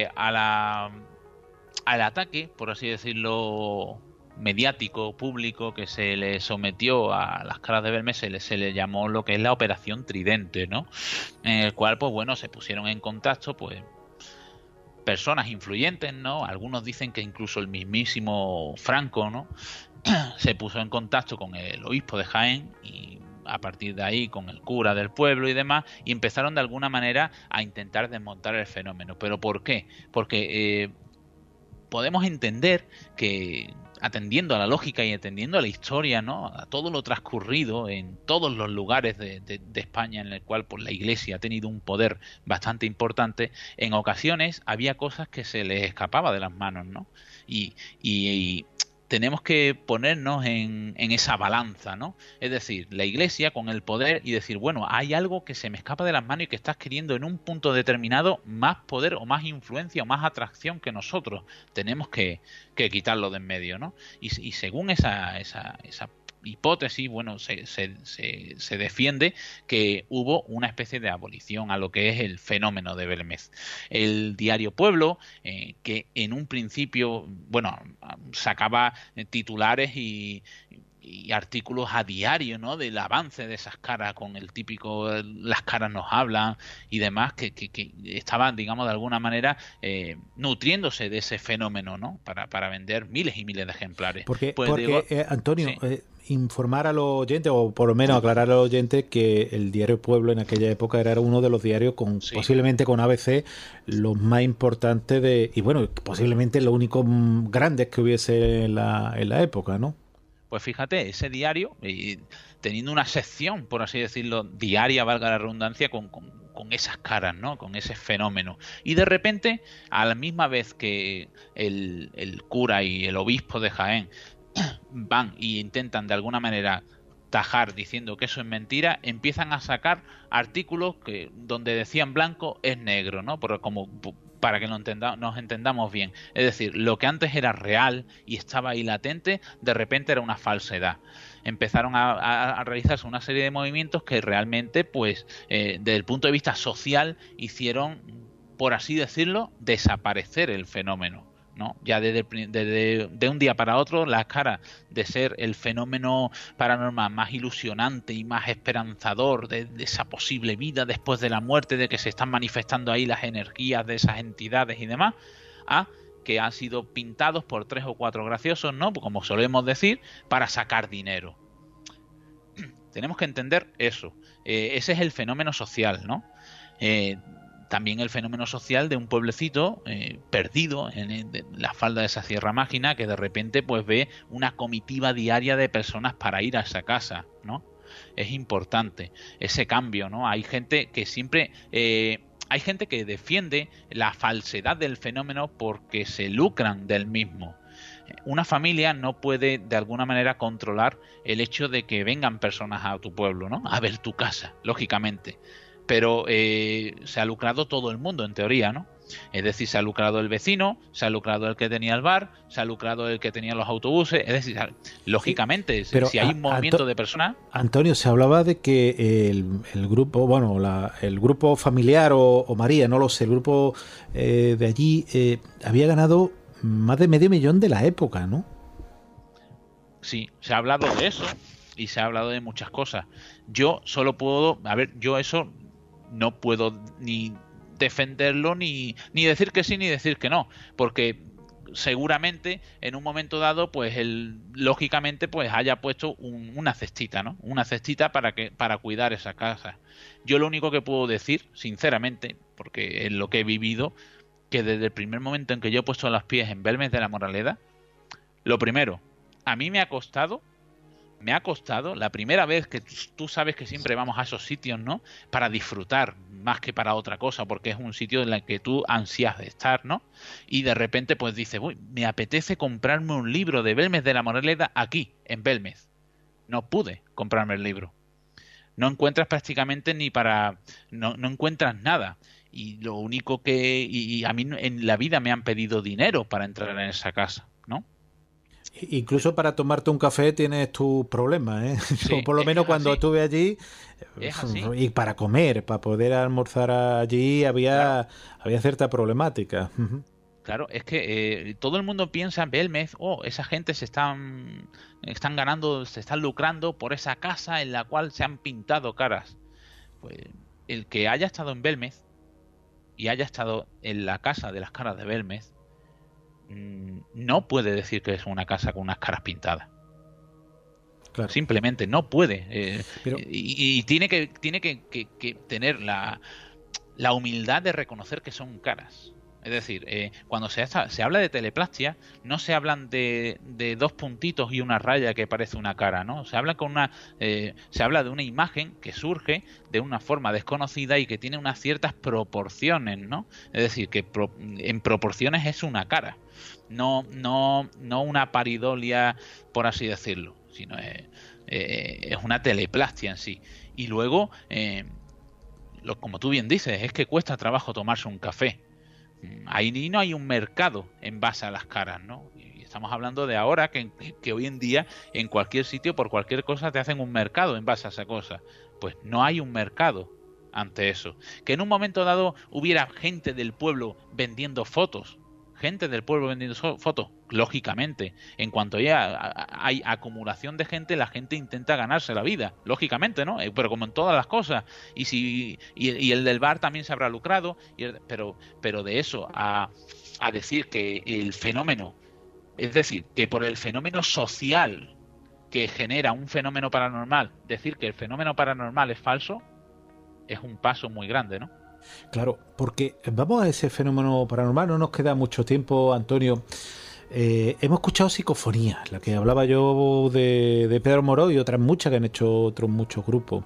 al ataque, por así decirlo, mediático, público, que se le sometió a las caras de Belmez, se le llamó lo que es la Operación Tridente, ¿no? En el cual, pues bueno, se pusieron en contacto, pues, personas influyentes, ¿no? Algunos dicen que incluso el mismísimo Franco, ¿no? Se puso en contacto con el obispo de Jaén y a partir de ahí con el cura del pueblo y demás, y empezaron de alguna manera a intentar desmontar el fenómeno. ¿Pero por qué? Porque podemos entender que, atendiendo a la lógica y atendiendo a la historia, ¿no? A todo lo transcurrido en todos los lugares de España en el cual pues, la Iglesia ha tenido un poder bastante importante, en ocasiones había cosas que se les escapaba de las manos, ¿no? Y tenemos que ponernos en esa balanza, ¿no? Es decir, la Iglesia con el poder y decir, bueno, hay algo que se me escapa de las manos y que está adquiriendo en un punto determinado más poder o más influencia o más atracción que nosotros. Tenemos que quitarlo de en medio, ¿no? Y según esa hipótesis, bueno, se defiende que hubo una especie de abolición a lo que es el fenómeno de Belmez. El diario Pueblo, que en un principio, bueno, sacaba titulares y artículos a diario, ¿no? Del avance de esas caras con el típico las caras nos hablan y demás, que estaban, digamos, de alguna manera nutriéndose de ese fenómeno, ¿no? Para vender miles y miles de ejemplares. Porque Antonio, sí. Informar a los oyentes, o por lo menos aclarar a los oyentes, que el diario Pueblo en aquella época era uno de los diarios sí, posiblemente con ABC los más importantes y bueno, posiblemente los únicos grandes que hubiese en la época, ¿no? Pues fíjate, ese diario, teniendo una sección, por así decirlo, diaria, valga la redundancia, con esas caras, ¿no? Con ese fenómeno. Y de repente, a la misma vez que el cura y el obispo de Jaén van y intentan de alguna manera tajar diciendo que eso es mentira, empiezan a sacar artículos donde decían blanco es negro, ¿no? Para que nos entendamos bien. Es decir, lo que antes era real y estaba ahí latente, de repente era una falsedad. Empezaron a realizarse una serie de movimientos que realmente, pues, desde el punto de vista social, hicieron, por así decirlo, desaparecer el fenómeno, ¿no? Ya de un día para otro, la cara de ser el fenómeno paranormal más ilusionante y más esperanzador de esa posible vida después de la muerte, de que se están manifestando ahí las energías de esas entidades y demás, a que han sido pintados por 3 o 4 graciosos, ¿no? Como solemos decir, para sacar dinero. Tenemos que entender eso. Ese es el fenómeno social, ¿no? También el fenómeno social de un pueblecito perdido en la falda de esa Sierra Mágina, que de repente pues ve una comitiva diaria de personas para ir a esa casa, ¿no? Es importante ese cambio, ¿no? Hay gente que siempre hay gente que defiende la falsedad del fenómeno porque se lucran del mismo. Una familia no puede de alguna manera controlar el hecho de que vengan personas a tu pueblo, ¿no? A ver tu casa, lógicamente. Pero se ha lucrado todo el mundo, en teoría, ¿no? Es decir, se ha lucrado el vecino, se ha lucrado el que tenía el bar, se ha lucrado el que tenía los autobuses. Es decir, lógicamente, sí, pero si hay un movimiento de personas... Antonio, se hablaba de que el grupo, bueno, el grupo familiar o María, no lo sé, el grupo de allí había ganado más de $500,000 de la época, ¿no? Sí, se ha hablado de eso y se ha hablado de muchas cosas. Yo solo puedo... A ver, yo eso... no puedo ni defenderlo ni decir que sí ni decir que no, porque seguramente en un momento dado pues él lógicamente pues haya puesto una cestita, ¿no? Una cestita para cuidar esa casa. Yo lo único que puedo decir, sinceramente, porque es lo que he vivido, que desde el primer momento en que yo he puesto los pies en Belmez de la Moraleda, lo primero, a mí me ha costado me ha costado, la primera vez que tú sabes que siempre vamos a esos sitios, ¿no? Para disfrutar más que para otra cosa, porque es un sitio en el que tú ansias de estar, ¿no? Y de repente pues dices, uy, me apetece comprarme un libro de Belmez de la Moraleda aquí, en Belmez. No pude comprarme el libro. No encuentras prácticamente no encuentras nada. Y lo único y a mí en la vida me han pedido dinero para entrar en esa casa, ¿no? Incluso para tomarte un café tienes tus problemas, ¿eh? Sí, Yo por lo menos cuando estuve allí, y para comer, para poder almorzar allí había cierta problemática. Claro, es que todo el mundo piensa en Belmez, esa gente están ganando, se están lucrando por esa casa en la cual se han pintado caras. Pues el que haya estado en Belmez y haya estado en la casa de las caras de Belmez, no puede decir que es una casa con unas caras pintadas. Claro. Simplemente no puede. Y tiene que tener la humildad de reconocer que son caras. Es decir, cuando se habla de teleplastia, no se hablan de dos puntitos y una raya que parece una cara, ¿no? Se habla se habla de una imagen que surge de una forma desconocida y que tiene unas ciertas proporciones, ¿no? Es decir, que en proporciones es una cara, no una paridolia, por así decirlo, sino es una teleplastia en sí. Y luego, como tú bien dices, es que cuesta trabajo tomarse un café. Ahí no hay un mercado en base a las caras, ¿no? Y estamos hablando de ahora que hoy en día en cualquier sitio por cualquier cosa te hacen un mercado en base a esa cosa. Pues no hay un mercado ante eso. Que en un momento dado hubiera gente del pueblo vendiendo fotos. Lógicamente, en cuanto ya hay acumulación de gente, la gente intenta ganarse la vida, lógicamente, ¿no? Pero como en todas las cosas, y el del bar también se habrá lucrado, pero de eso a decir que el fenómeno, es decir, que por el fenómeno social que genera un fenómeno paranormal, decir que el fenómeno paranormal es falso, es un paso muy grande, ¿no? Claro, porque vamos a ese fenómeno paranormal, no nos queda mucho tiempo, Antonio. Hemos escuchado psicofonías, la que hablaba yo de Pedro Moró y otras muchas que han hecho otros muchos grupos.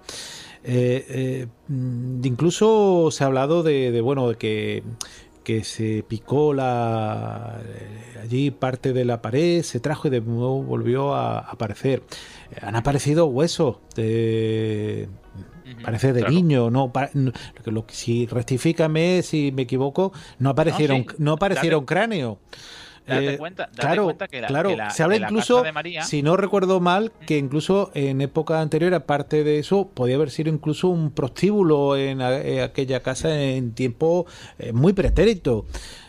Incluso se ha hablado de que se picó allí parte de la pared, se trajo y de nuevo volvió a aparecer. Han aparecido huesos parece de claro. Niño, si rectifícame si me equivoco, no aparecieron cráneos. Date cuenta que se habla incluso, si no recuerdo mal, que incluso en época anterior, aparte de eso, podía haber sido incluso un prostíbulo en aquella casa en tiempo muy pretérito.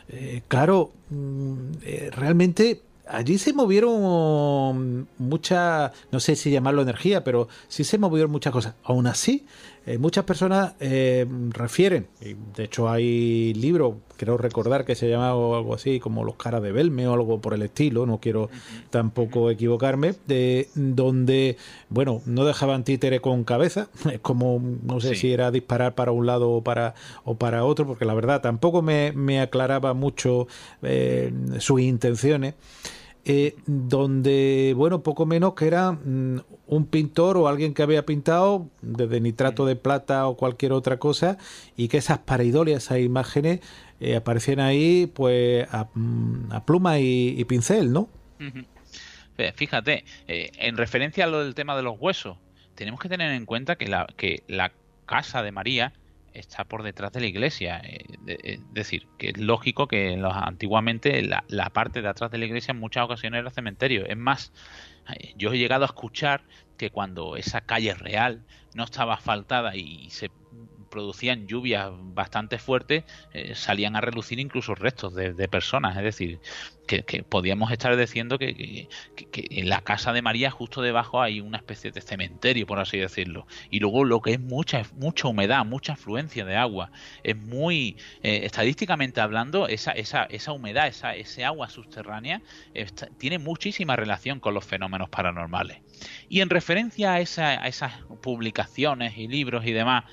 Realmente allí se movieron muchas, no sé si llamarlo energía, pero sí se movieron muchas cosas. Aún así, muchas personas refieren, y de hecho hay libros, creo recordar que se llama algo así como Los caras de Belmez o algo por el estilo, no quiero tampoco equivocarme, donde, no dejaban títere con cabeza, es como, no sé si era disparar para un lado o para otro, porque la verdad tampoco me aclaraba mucho sus intenciones. Donde, poco menos que era un pintor o alguien que había pintado desde nitrato de plata o cualquier otra cosa, y que esas pareidolias, esas imágenes aparecían ahí pues a pluma y pincel, ¿no? Fíjate, en referencia a lo del tema de los huesos, tenemos que tener en cuenta que la casa de María está por detrás de la iglesia, es decir, que es lógico que antiguamente la parte de atrás de la iglesia en muchas ocasiones era cementerio. Es más, yo he llegado a escuchar que cuando esa calle real no estaba asfaltada y se producían lluvias bastante fuertes, salían a relucir incluso restos de personas. Es decir, que podíamos estar diciendo que en la casa de María justo debajo hay una especie de cementerio, por así decirlo. Y luego lo que es mucha humedad, mucha afluencia de agua. Es muy, estadísticamente hablando, esa humedad, ese agua subterránea tiene muchísima relación con los fenómenos paranormales. Y en referencia a esas publicaciones y libros y demás,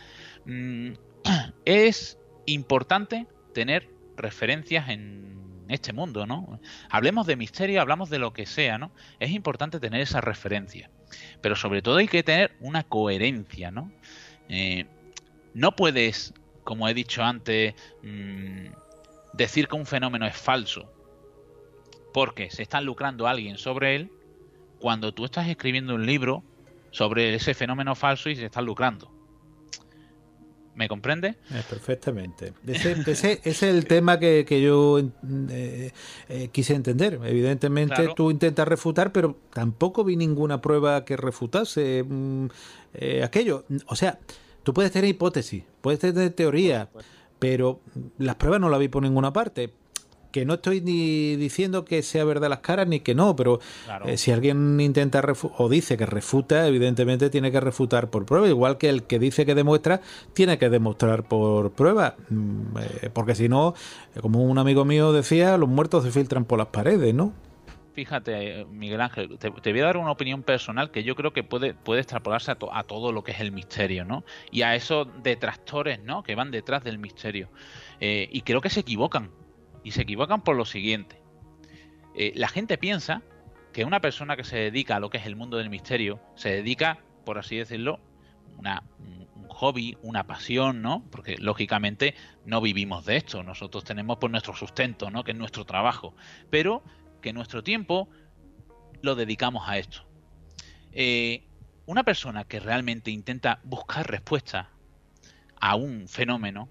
es importante tener referencias en este mundo, ¿no? Hablemos de misterio, hablamos de lo que sea, ¿no? Es importante tener esa referencia. Pero sobre todo hay que tener una coherencia, ¿no? No puedes, como he dicho antes, decir que un fenómeno es falso porque se está lucrando alguien sobre él, cuando tú estás escribiendo un libro sobre ese fenómeno falso y se está lucrando. ¿Me comprende? Perfectamente. Ese es el tema que yo quise entender. Evidentemente, claro, tú intentas refutar, pero tampoco vi ninguna prueba que refutase aquello. O sea, tú puedes tener hipótesis, puedes tener teoría, pero las pruebas no las vi por ninguna parte. Que no estoy ni diciendo que sea verdad las caras ni que no, pero claro, si alguien intenta o dice que refuta, evidentemente tiene que refutar por prueba, igual que el que dice que demuestra, tiene que demostrar por prueba, porque si no, como un amigo mío decía, los muertos se filtran por las paredes, ¿no? Fíjate, Miguel Ángel, te voy a dar una opinión personal que yo creo que puede extrapolarse a todo lo que es el misterio, ¿no? Y a esos detractores, ¿no?, que van detrás del misterio. Y creo que se equivocan. Y se equivocan por lo siguiente. La gente piensa que una persona que se dedica a lo que es el mundo del misterio, se dedica, por así decirlo, un hobby, una pasión, ¿no? Porque lógicamente no vivimos de esto. Nosotros tenemos pues nuestro sustento, ¿no?, que es nuestro trabajo. Pero que nuestro tiempo lo dedicamos a esto. Una persona que realmente intenta buscar respuesta a un fenómeno,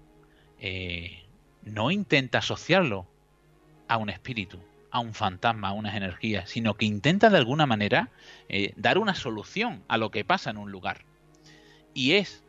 no intenta asociarlo a un espíritu, a un fantasma, a unas energías, sino que intenta de alguna manera dar una solución a lo que pasa en un lugar. Y es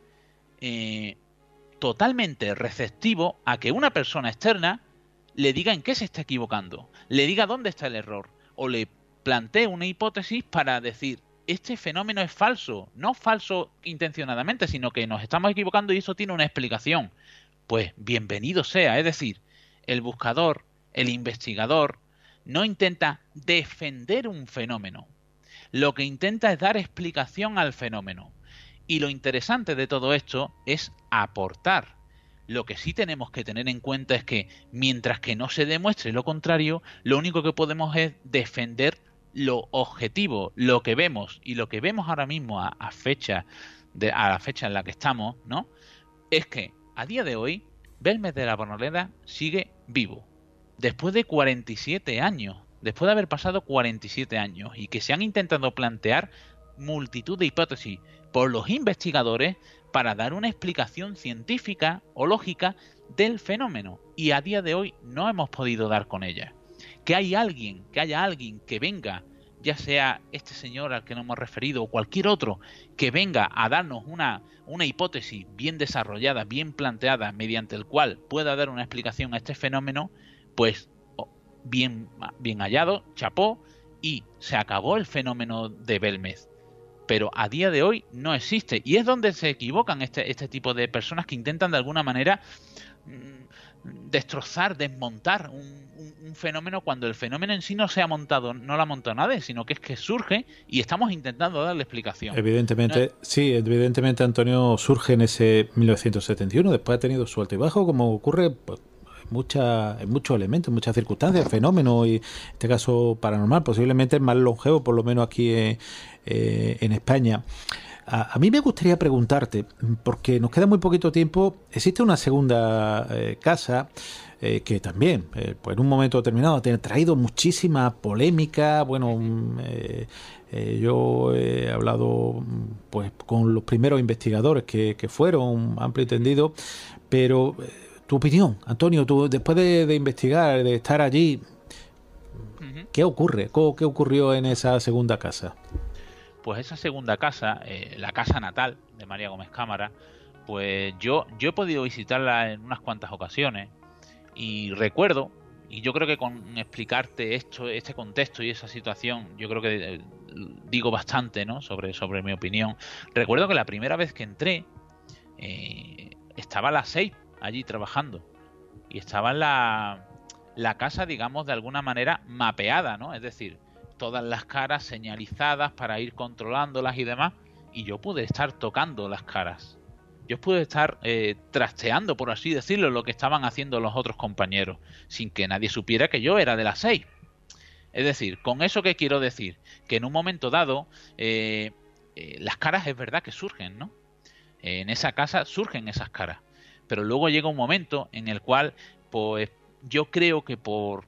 totalmente receptivo a que una persona externa le diga en qué se está equivocando, le diga dónde está el error, o le plantee una hipótesis para decir, este fenómeno es falso, no falso intencionadamente, sino que nos estamos equivocando y eso tiene una explicación. Pues bienvenido sea, es decir, el buscador, el investigador, no intenta defender un fenómeno, lo que intenta es dar explicación al fenómeno. Y lo interesante de todo esto es aportar. Lo que sí tenemos que tener en cuenta es que mientras que no se demuestre lo contrario, lo único que podemos es defender lo objetivo, lo que vemos, y lo que vemos ahora mismo a la fecha en la que estamos, ¿no?, es que a día de hoy, Belmez de la Moraleda sigue vivo. Después de 47 años. Después de haber pasado 47 años. Y que se han intentado plantear multitud de hipótesis por los investigadores para dar una explicación científica o lógica del fenómeno. Y a día de hoy no hemos podido dar con ella. Que haya alguien que venga, ya sea este señor al que nos hemos referido o cualquier otro, que venga a darnos una hipótesis bien desarrollada, bien planteada, mediante el cual pueda dar una explicación a este fenómeno, pues bien hallado, chapó, y se acabó el fenómeno de Belmez. Pero a día de hoy no existe, y es donde se equivocan este tipo de personas que intentan de alguna manera destrozar, desmontar un fenómeno, cuando el fenómeno en sí no se ha montado, no lo ha montado nadie, sino que es que surge y estamos intentando darle explicación. Evidentemente, ¿no? Sí, evidentemente Antonio surge en ese 1971, después ha tenido su alto y bajo, como ocurre pues, en muchos elementos, muchas circunstancias, fenómenos, y en este caso paranormal, posiblemente el más longevo, por lo menos aquí en España. A mí me gustaría preguntarte, porque nos queda muy poquito tiempo, existe una segunda casa que también, pues en un momento determinado, ha traído muchísima polémica. Bueno, yo he hablado pues con los primeros investigadores que fueron amplio entendido, pero tu opinión, Antonio, tú después de investigar, de estar allí, ¿qué ocurre? ¿Qué ocurrió en esa segunda casa? Pues esa segunda casa, la casa natal de María Gómez Cámara, pues yo he podido visitarla en unas cuantas ocasiones y recuerdo, y yo creo que con explicarte este contexto y esa situación, yo creo que digo bastante, ¿no?, sobre mi opinión. Recuerdo que la primera vez que entré, estaba a las 6 allí trabajando y estaba en la casa, digamos, de alguna manera mapeada, ¿no? Es decir, todas las caras señalizadas para ir controlándolas y demás, y yo pude estar tocando las caras. Yo pude estar trasteando, por así decirlo, lo que estaban haciendo los otros compañeros, sin que nadie supiera que yo era de las 6. Es decir, con eso, ¿qué quiero decir? Que en un momento dado las caras es verdad que surgen, ¿no? En esa casa surgen esas caras, pero luego llega un momento en el cual, pues, yo creo que por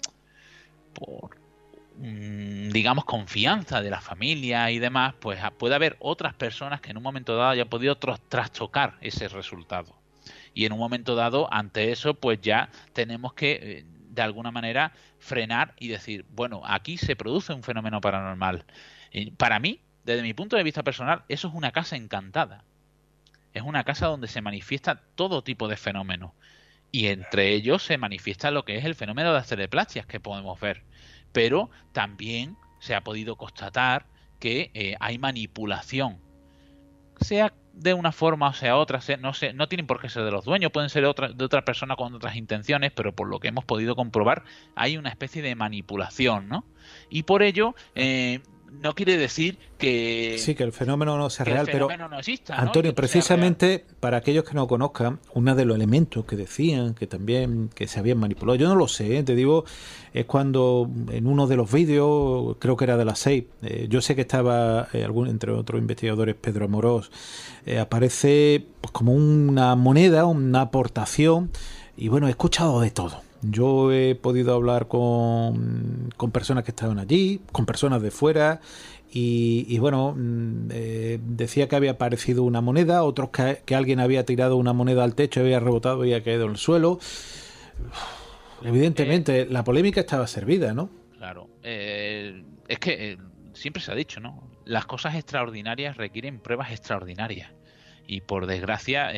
digamos, confianza de la familia y demás, pues puede haber otras personas que en un momento dado hayan podido trastocar ese resultado. Y en un momento dado, ante eso, pues ya tenemos que, de alguna manera, frenar y decir, bueno, aquí se produce un fenómeno paranormal. Para mí, desde mi punto de vista personal, eso es una casa encantada. Es una casa donde se manifiesta todo tipo de fenómenos. Y entre ellos se manifiesta lo que es el fenómeno de las teleplastias que podemos ver. Pero también se ha podido constatar que hay manipulación, sea de una forma o sea otra, no tienen por qué ser de los dueños, pueden ser de otra persona con otras intenciones, pero por lo que hemos podido comprobar hay una especie de manipulación, ¿no? Y por ello no quiere decir que sí, que el fenómeno no sea real, pero no exista, Antonio, ¿no? precisamente para aquellos que no conozcan, uno de los elementos que decían que también que se habían manipulado, yo no lo sé, te digo, es cuando en uno de los vídeos, creo que era de las 6, yo sé que estaba entre otros investigadores, Pedro Amorós, aparece pues como una moneda, una aportación, y bueno, he escuchado de todo. Yo he podido hablar con personas que estaban allí, con personas de fuera, y bueno, decía que había aparecido una moneda, otros que alguien había tirado una moneda al techo, había rebotado y había caído en el suelo. Evidentemente, la polémica estaba servida, ¿no? Claro, es que siempre se ha dicho, ¿no? Las cosas extraordinarias requieren pruebas extraordinarias. Y por desgracia,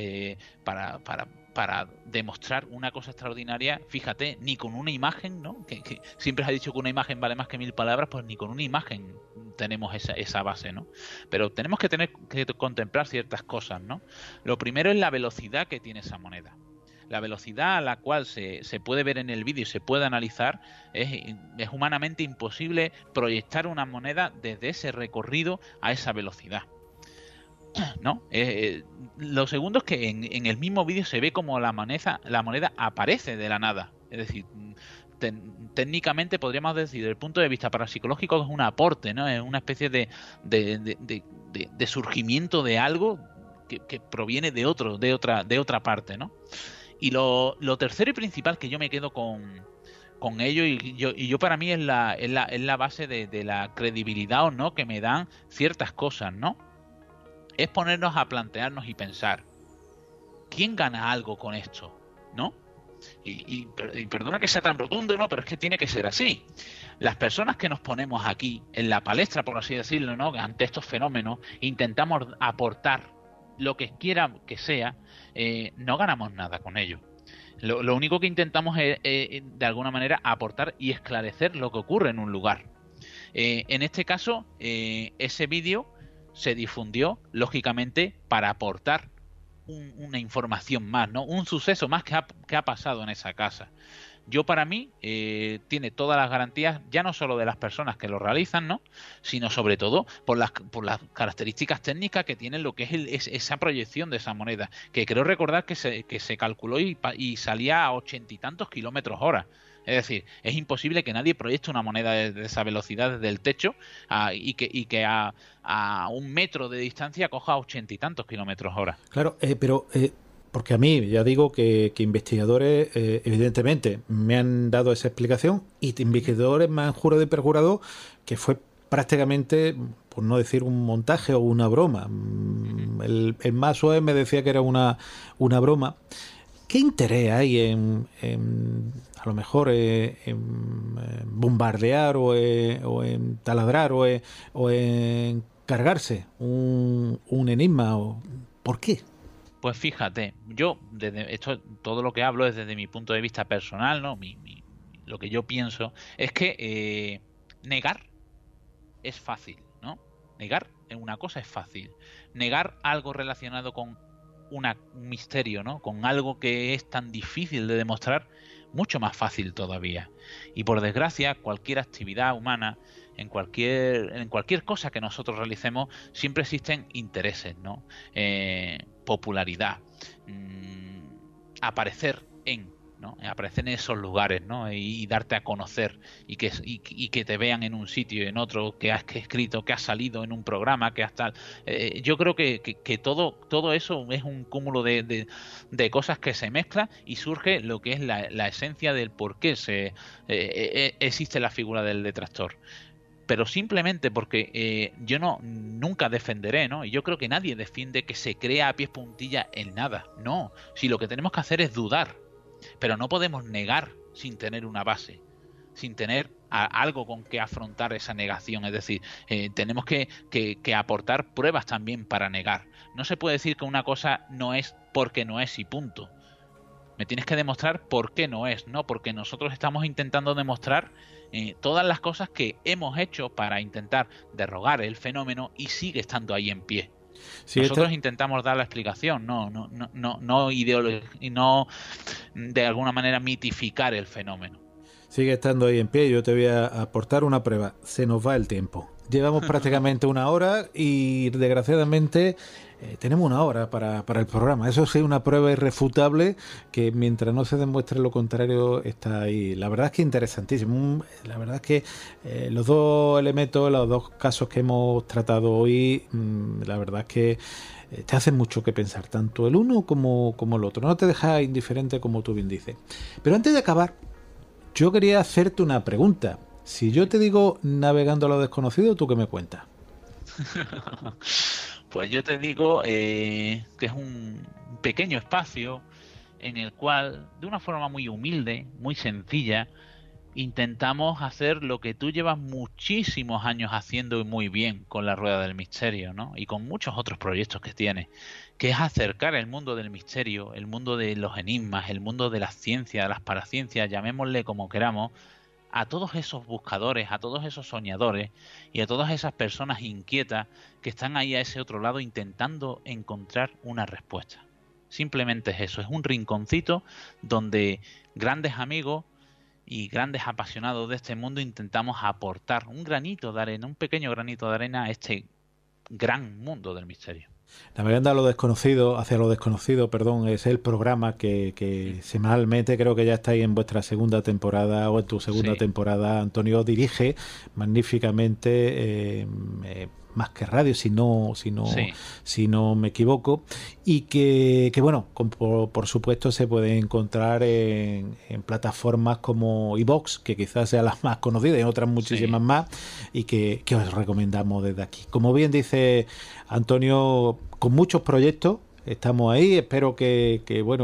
para demostrar una cosa extraordinaria, fíjate, ni con una imagen, ¿no? Que siempre se ha dicho que una imagen vale más que 1000 palabras, pues ni con una imagen tenemos esa base, ¿no? Pero tenemos que tener que contemplar ciertas cosas, ¿no? Lo primero es la velocidad que tiene esa moneda. La velocidad a la cual se puede ver en el vídeo y se puede analizar es humanamente imposible proyectar una moneda desde ese recorrido a esa velocidad, ¿no? Lo segundo es que en el mismo vídeo se ve como la moneda aparece de la nada. Es decir, técnicamente podríamos decir, desde el punto de vista parapsicológico, es un aporte, ¿no? Es una especie de surgimiento de algo que proviene de otra parte, ¿no? Y lo tercero y principal, que yo me quedo con ello, y yo para mí es la base de la credibilidad o no que me dan ciertas cosas, ¿no? Es ponernos a plantearnos y pensar, ¿quién gana algo con esto? ¿No? Y perdona que sea tan rotundo, ¿no? Pero es que tiene que ser así. Las personas que nos ponemos aquí en la palestra, por así decirlo, ¿no? Ante estos fenómenos, intentamos aportar lo que quiera que sea, no ganamos nada con ello. Lo único que intentamos es, de alguna manera, aportar y esclarecer lo que ocurre en un lugar. En este caso, ese vídeo se difundió, lógicamente, para aportar una información más, ¿no? Un suceso más que ha pasado en esa casa. Yo, para mí, tiene todas las garantías, ya no solo de las personas que lo realizan, ¿no? Sino sobre todo por las características técnicas que tiene lo que es esa proyección de esa moneda, que creo recordar que se calculó y salía a 80 y tantos kilómetros hora. Es decir, es imposible que nadie proyecte una moneda de esa velocidad desde el techo y que a 1 metro de distancia coja 80 y tantos kilómetros hora. Claro, pero porque a mí, ya digo que investigadores, evidentemente, me han dado esa explicación, y investigadores me han jurado y perjurado que fue prácticamente, por no decir un montaje o una broma. El más suave me decía que era una broma. ¿Qué interés hay en a lo mejor en bombardear o en taladrar o en cargarse un enigma? ¿Por qué? Pues fíjate, yo todo lo que hablo es desde mi punto de vista personal, ¿no? Lo que yo pienso es que negar es fácil, ¿no? Negar una cosa es fácil. Negar algo relacionado con un misterio, ¿no? Con algo que es tan difícil de demostrar, mucho más fácil todavía. Y por desgracia, cualquier actividad humana, en cualquier cosa que nosotros realicemos, siempre existen intereses, ¿no? Popularidad, aparecer en, ¿no? Aparecer en esos lugares, ¿no? Y darte a conocer y que te vean en un sitio y en otro, que has escrito, que has salido en un programa, que has tal. Yo creo que todo eso es un cúmulo de cosas que se mezclan y surge lo que es la esencia del por qué existe la figura del detractor. Pero simplemente porque yo nunca defenderé, ¿no? Y yo creo que nadie defiende que se crea a pies puntillas el nada. No, si lo que tenemos que hacer es dudar. Pero no podemos negar sin tener una base, sin tener algo con que afrontar esa negación. Es decir, tenemos que aportar pruebas también para negar. No se puede decir que una cosa no es porque no es y punto. Me tienes que demostrar por qué no es, ¿no? Porque nosotros estamos intentando demostrar todas las cosas que hemos hecho para intentar derrogar el fenómeno y sigue estando ahí en pie. Sí, nosotros intentamos dar la explicación, no de alguna manera mitificar el fenómeno. Sigue estando ahí en pie. Yo te voy a aportar una prueba. Se nos va el tiempo. Llevamos prácticamente una hora y desgraciadamente tenemos una hora para el programa. Eso sí, una prueba irrefutable que mientras no se demuestre lo contrario está ahí. La verdad es que interesantísimo. La verdad es que los dos elementos, los dos casos que hemos tratado hoy, la verdad es que te hacen mucho que pensar, tanto el uno como el otro. No te deja indiferente, como tú bien dices. Pero antes de acabar, yo quería hacerte una pregunta. Si yo te digo navegando a lo desconocido, ¿tú qué me cuentas? Pues yo te digo que es un pequeño espacio en el cual, de una forma muy humilde, muy sencilla, intentamos hacer lo que tú llevas muchísimos años haciendo y muy bien con la Rueda del Misterio, ¿no? Y con muchos otros proyectos que tienes, que es acercar el mundo del misterio, el mundo de los enigmas, el mundo de la ciencia, de las paraciencias, llamémosle como queramos, a todos esos buscadores, a todos esos soñadores y a todas esas personas inquietas que están ahí a ese otro lado intentando encontrar una respuesta. Simplemente es eso, es un rinconcito donde grandes amigos y grandes apasionados de este mundo intentamos aportar un granito de arena, un pequeño granito de arena a este gran mundo del misterio. Navegando a lo desconocido, hacia lo desconocido, perdón, es el programa que semanalmente, creo que ya estáis en vuestra segunda temporada o en tu segunda temporada, Antonio dirige magníficamente, Más que Radio, si no me equivoco, y que bueno, por supuesto se puede encontrar en plataformas como iVoox, que quizás sea la más conocida, y otras muchísimas más, y que os recomendamos desde aquí. Como bien dice Antonio, con muchos proyectos estamos ahí. Espero que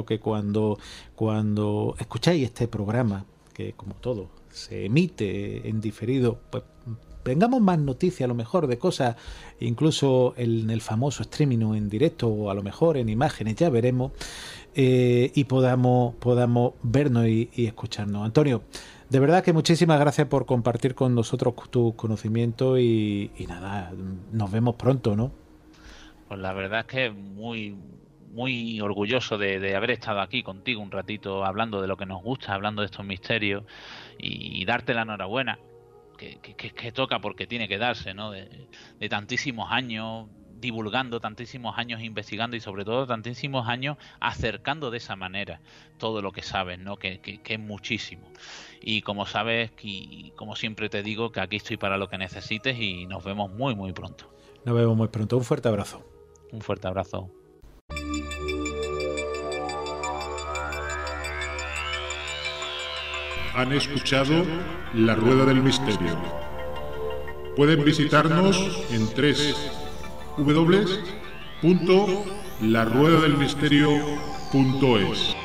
cuando escucháis este programa, que como todo se emite en diferido, pues tengamos más noticias a lo mejor de cosas, incluso en el famoso streaming o en directo, o a lo mejor en imágenes, ya veremos, y podamos vernos y escucharnos. Antonio, de verdad que muchísimas gracias por compartir con nosotros tus conocimientos y nada, nos vemos pronto, ¿no? Pues la verdad es que muy, muy orgulloso de haber estado aquí contigo un ratito hablando de lo que nos gusta, hablando de estos misterios, y darte la enhorabuena, que toca porque tiene que darse, ¿no? De tantísimos años divulgando, tantísimos años investigando y sobre todo tantísimos años acercando de esa manera todo lo que sabes, ¿no? Que es muchísimo. Y como sabes, y como siempre te digo, que aquí estoy para lo que necesites y nos vemos muy, muy pronto. Nos vemos muy pronto. Un fuerte abrazo. Un fuerte abrazo. Han escuchado La Rueda del Misterio. Pueden visitarnos en www.laruedadelmisterio.es.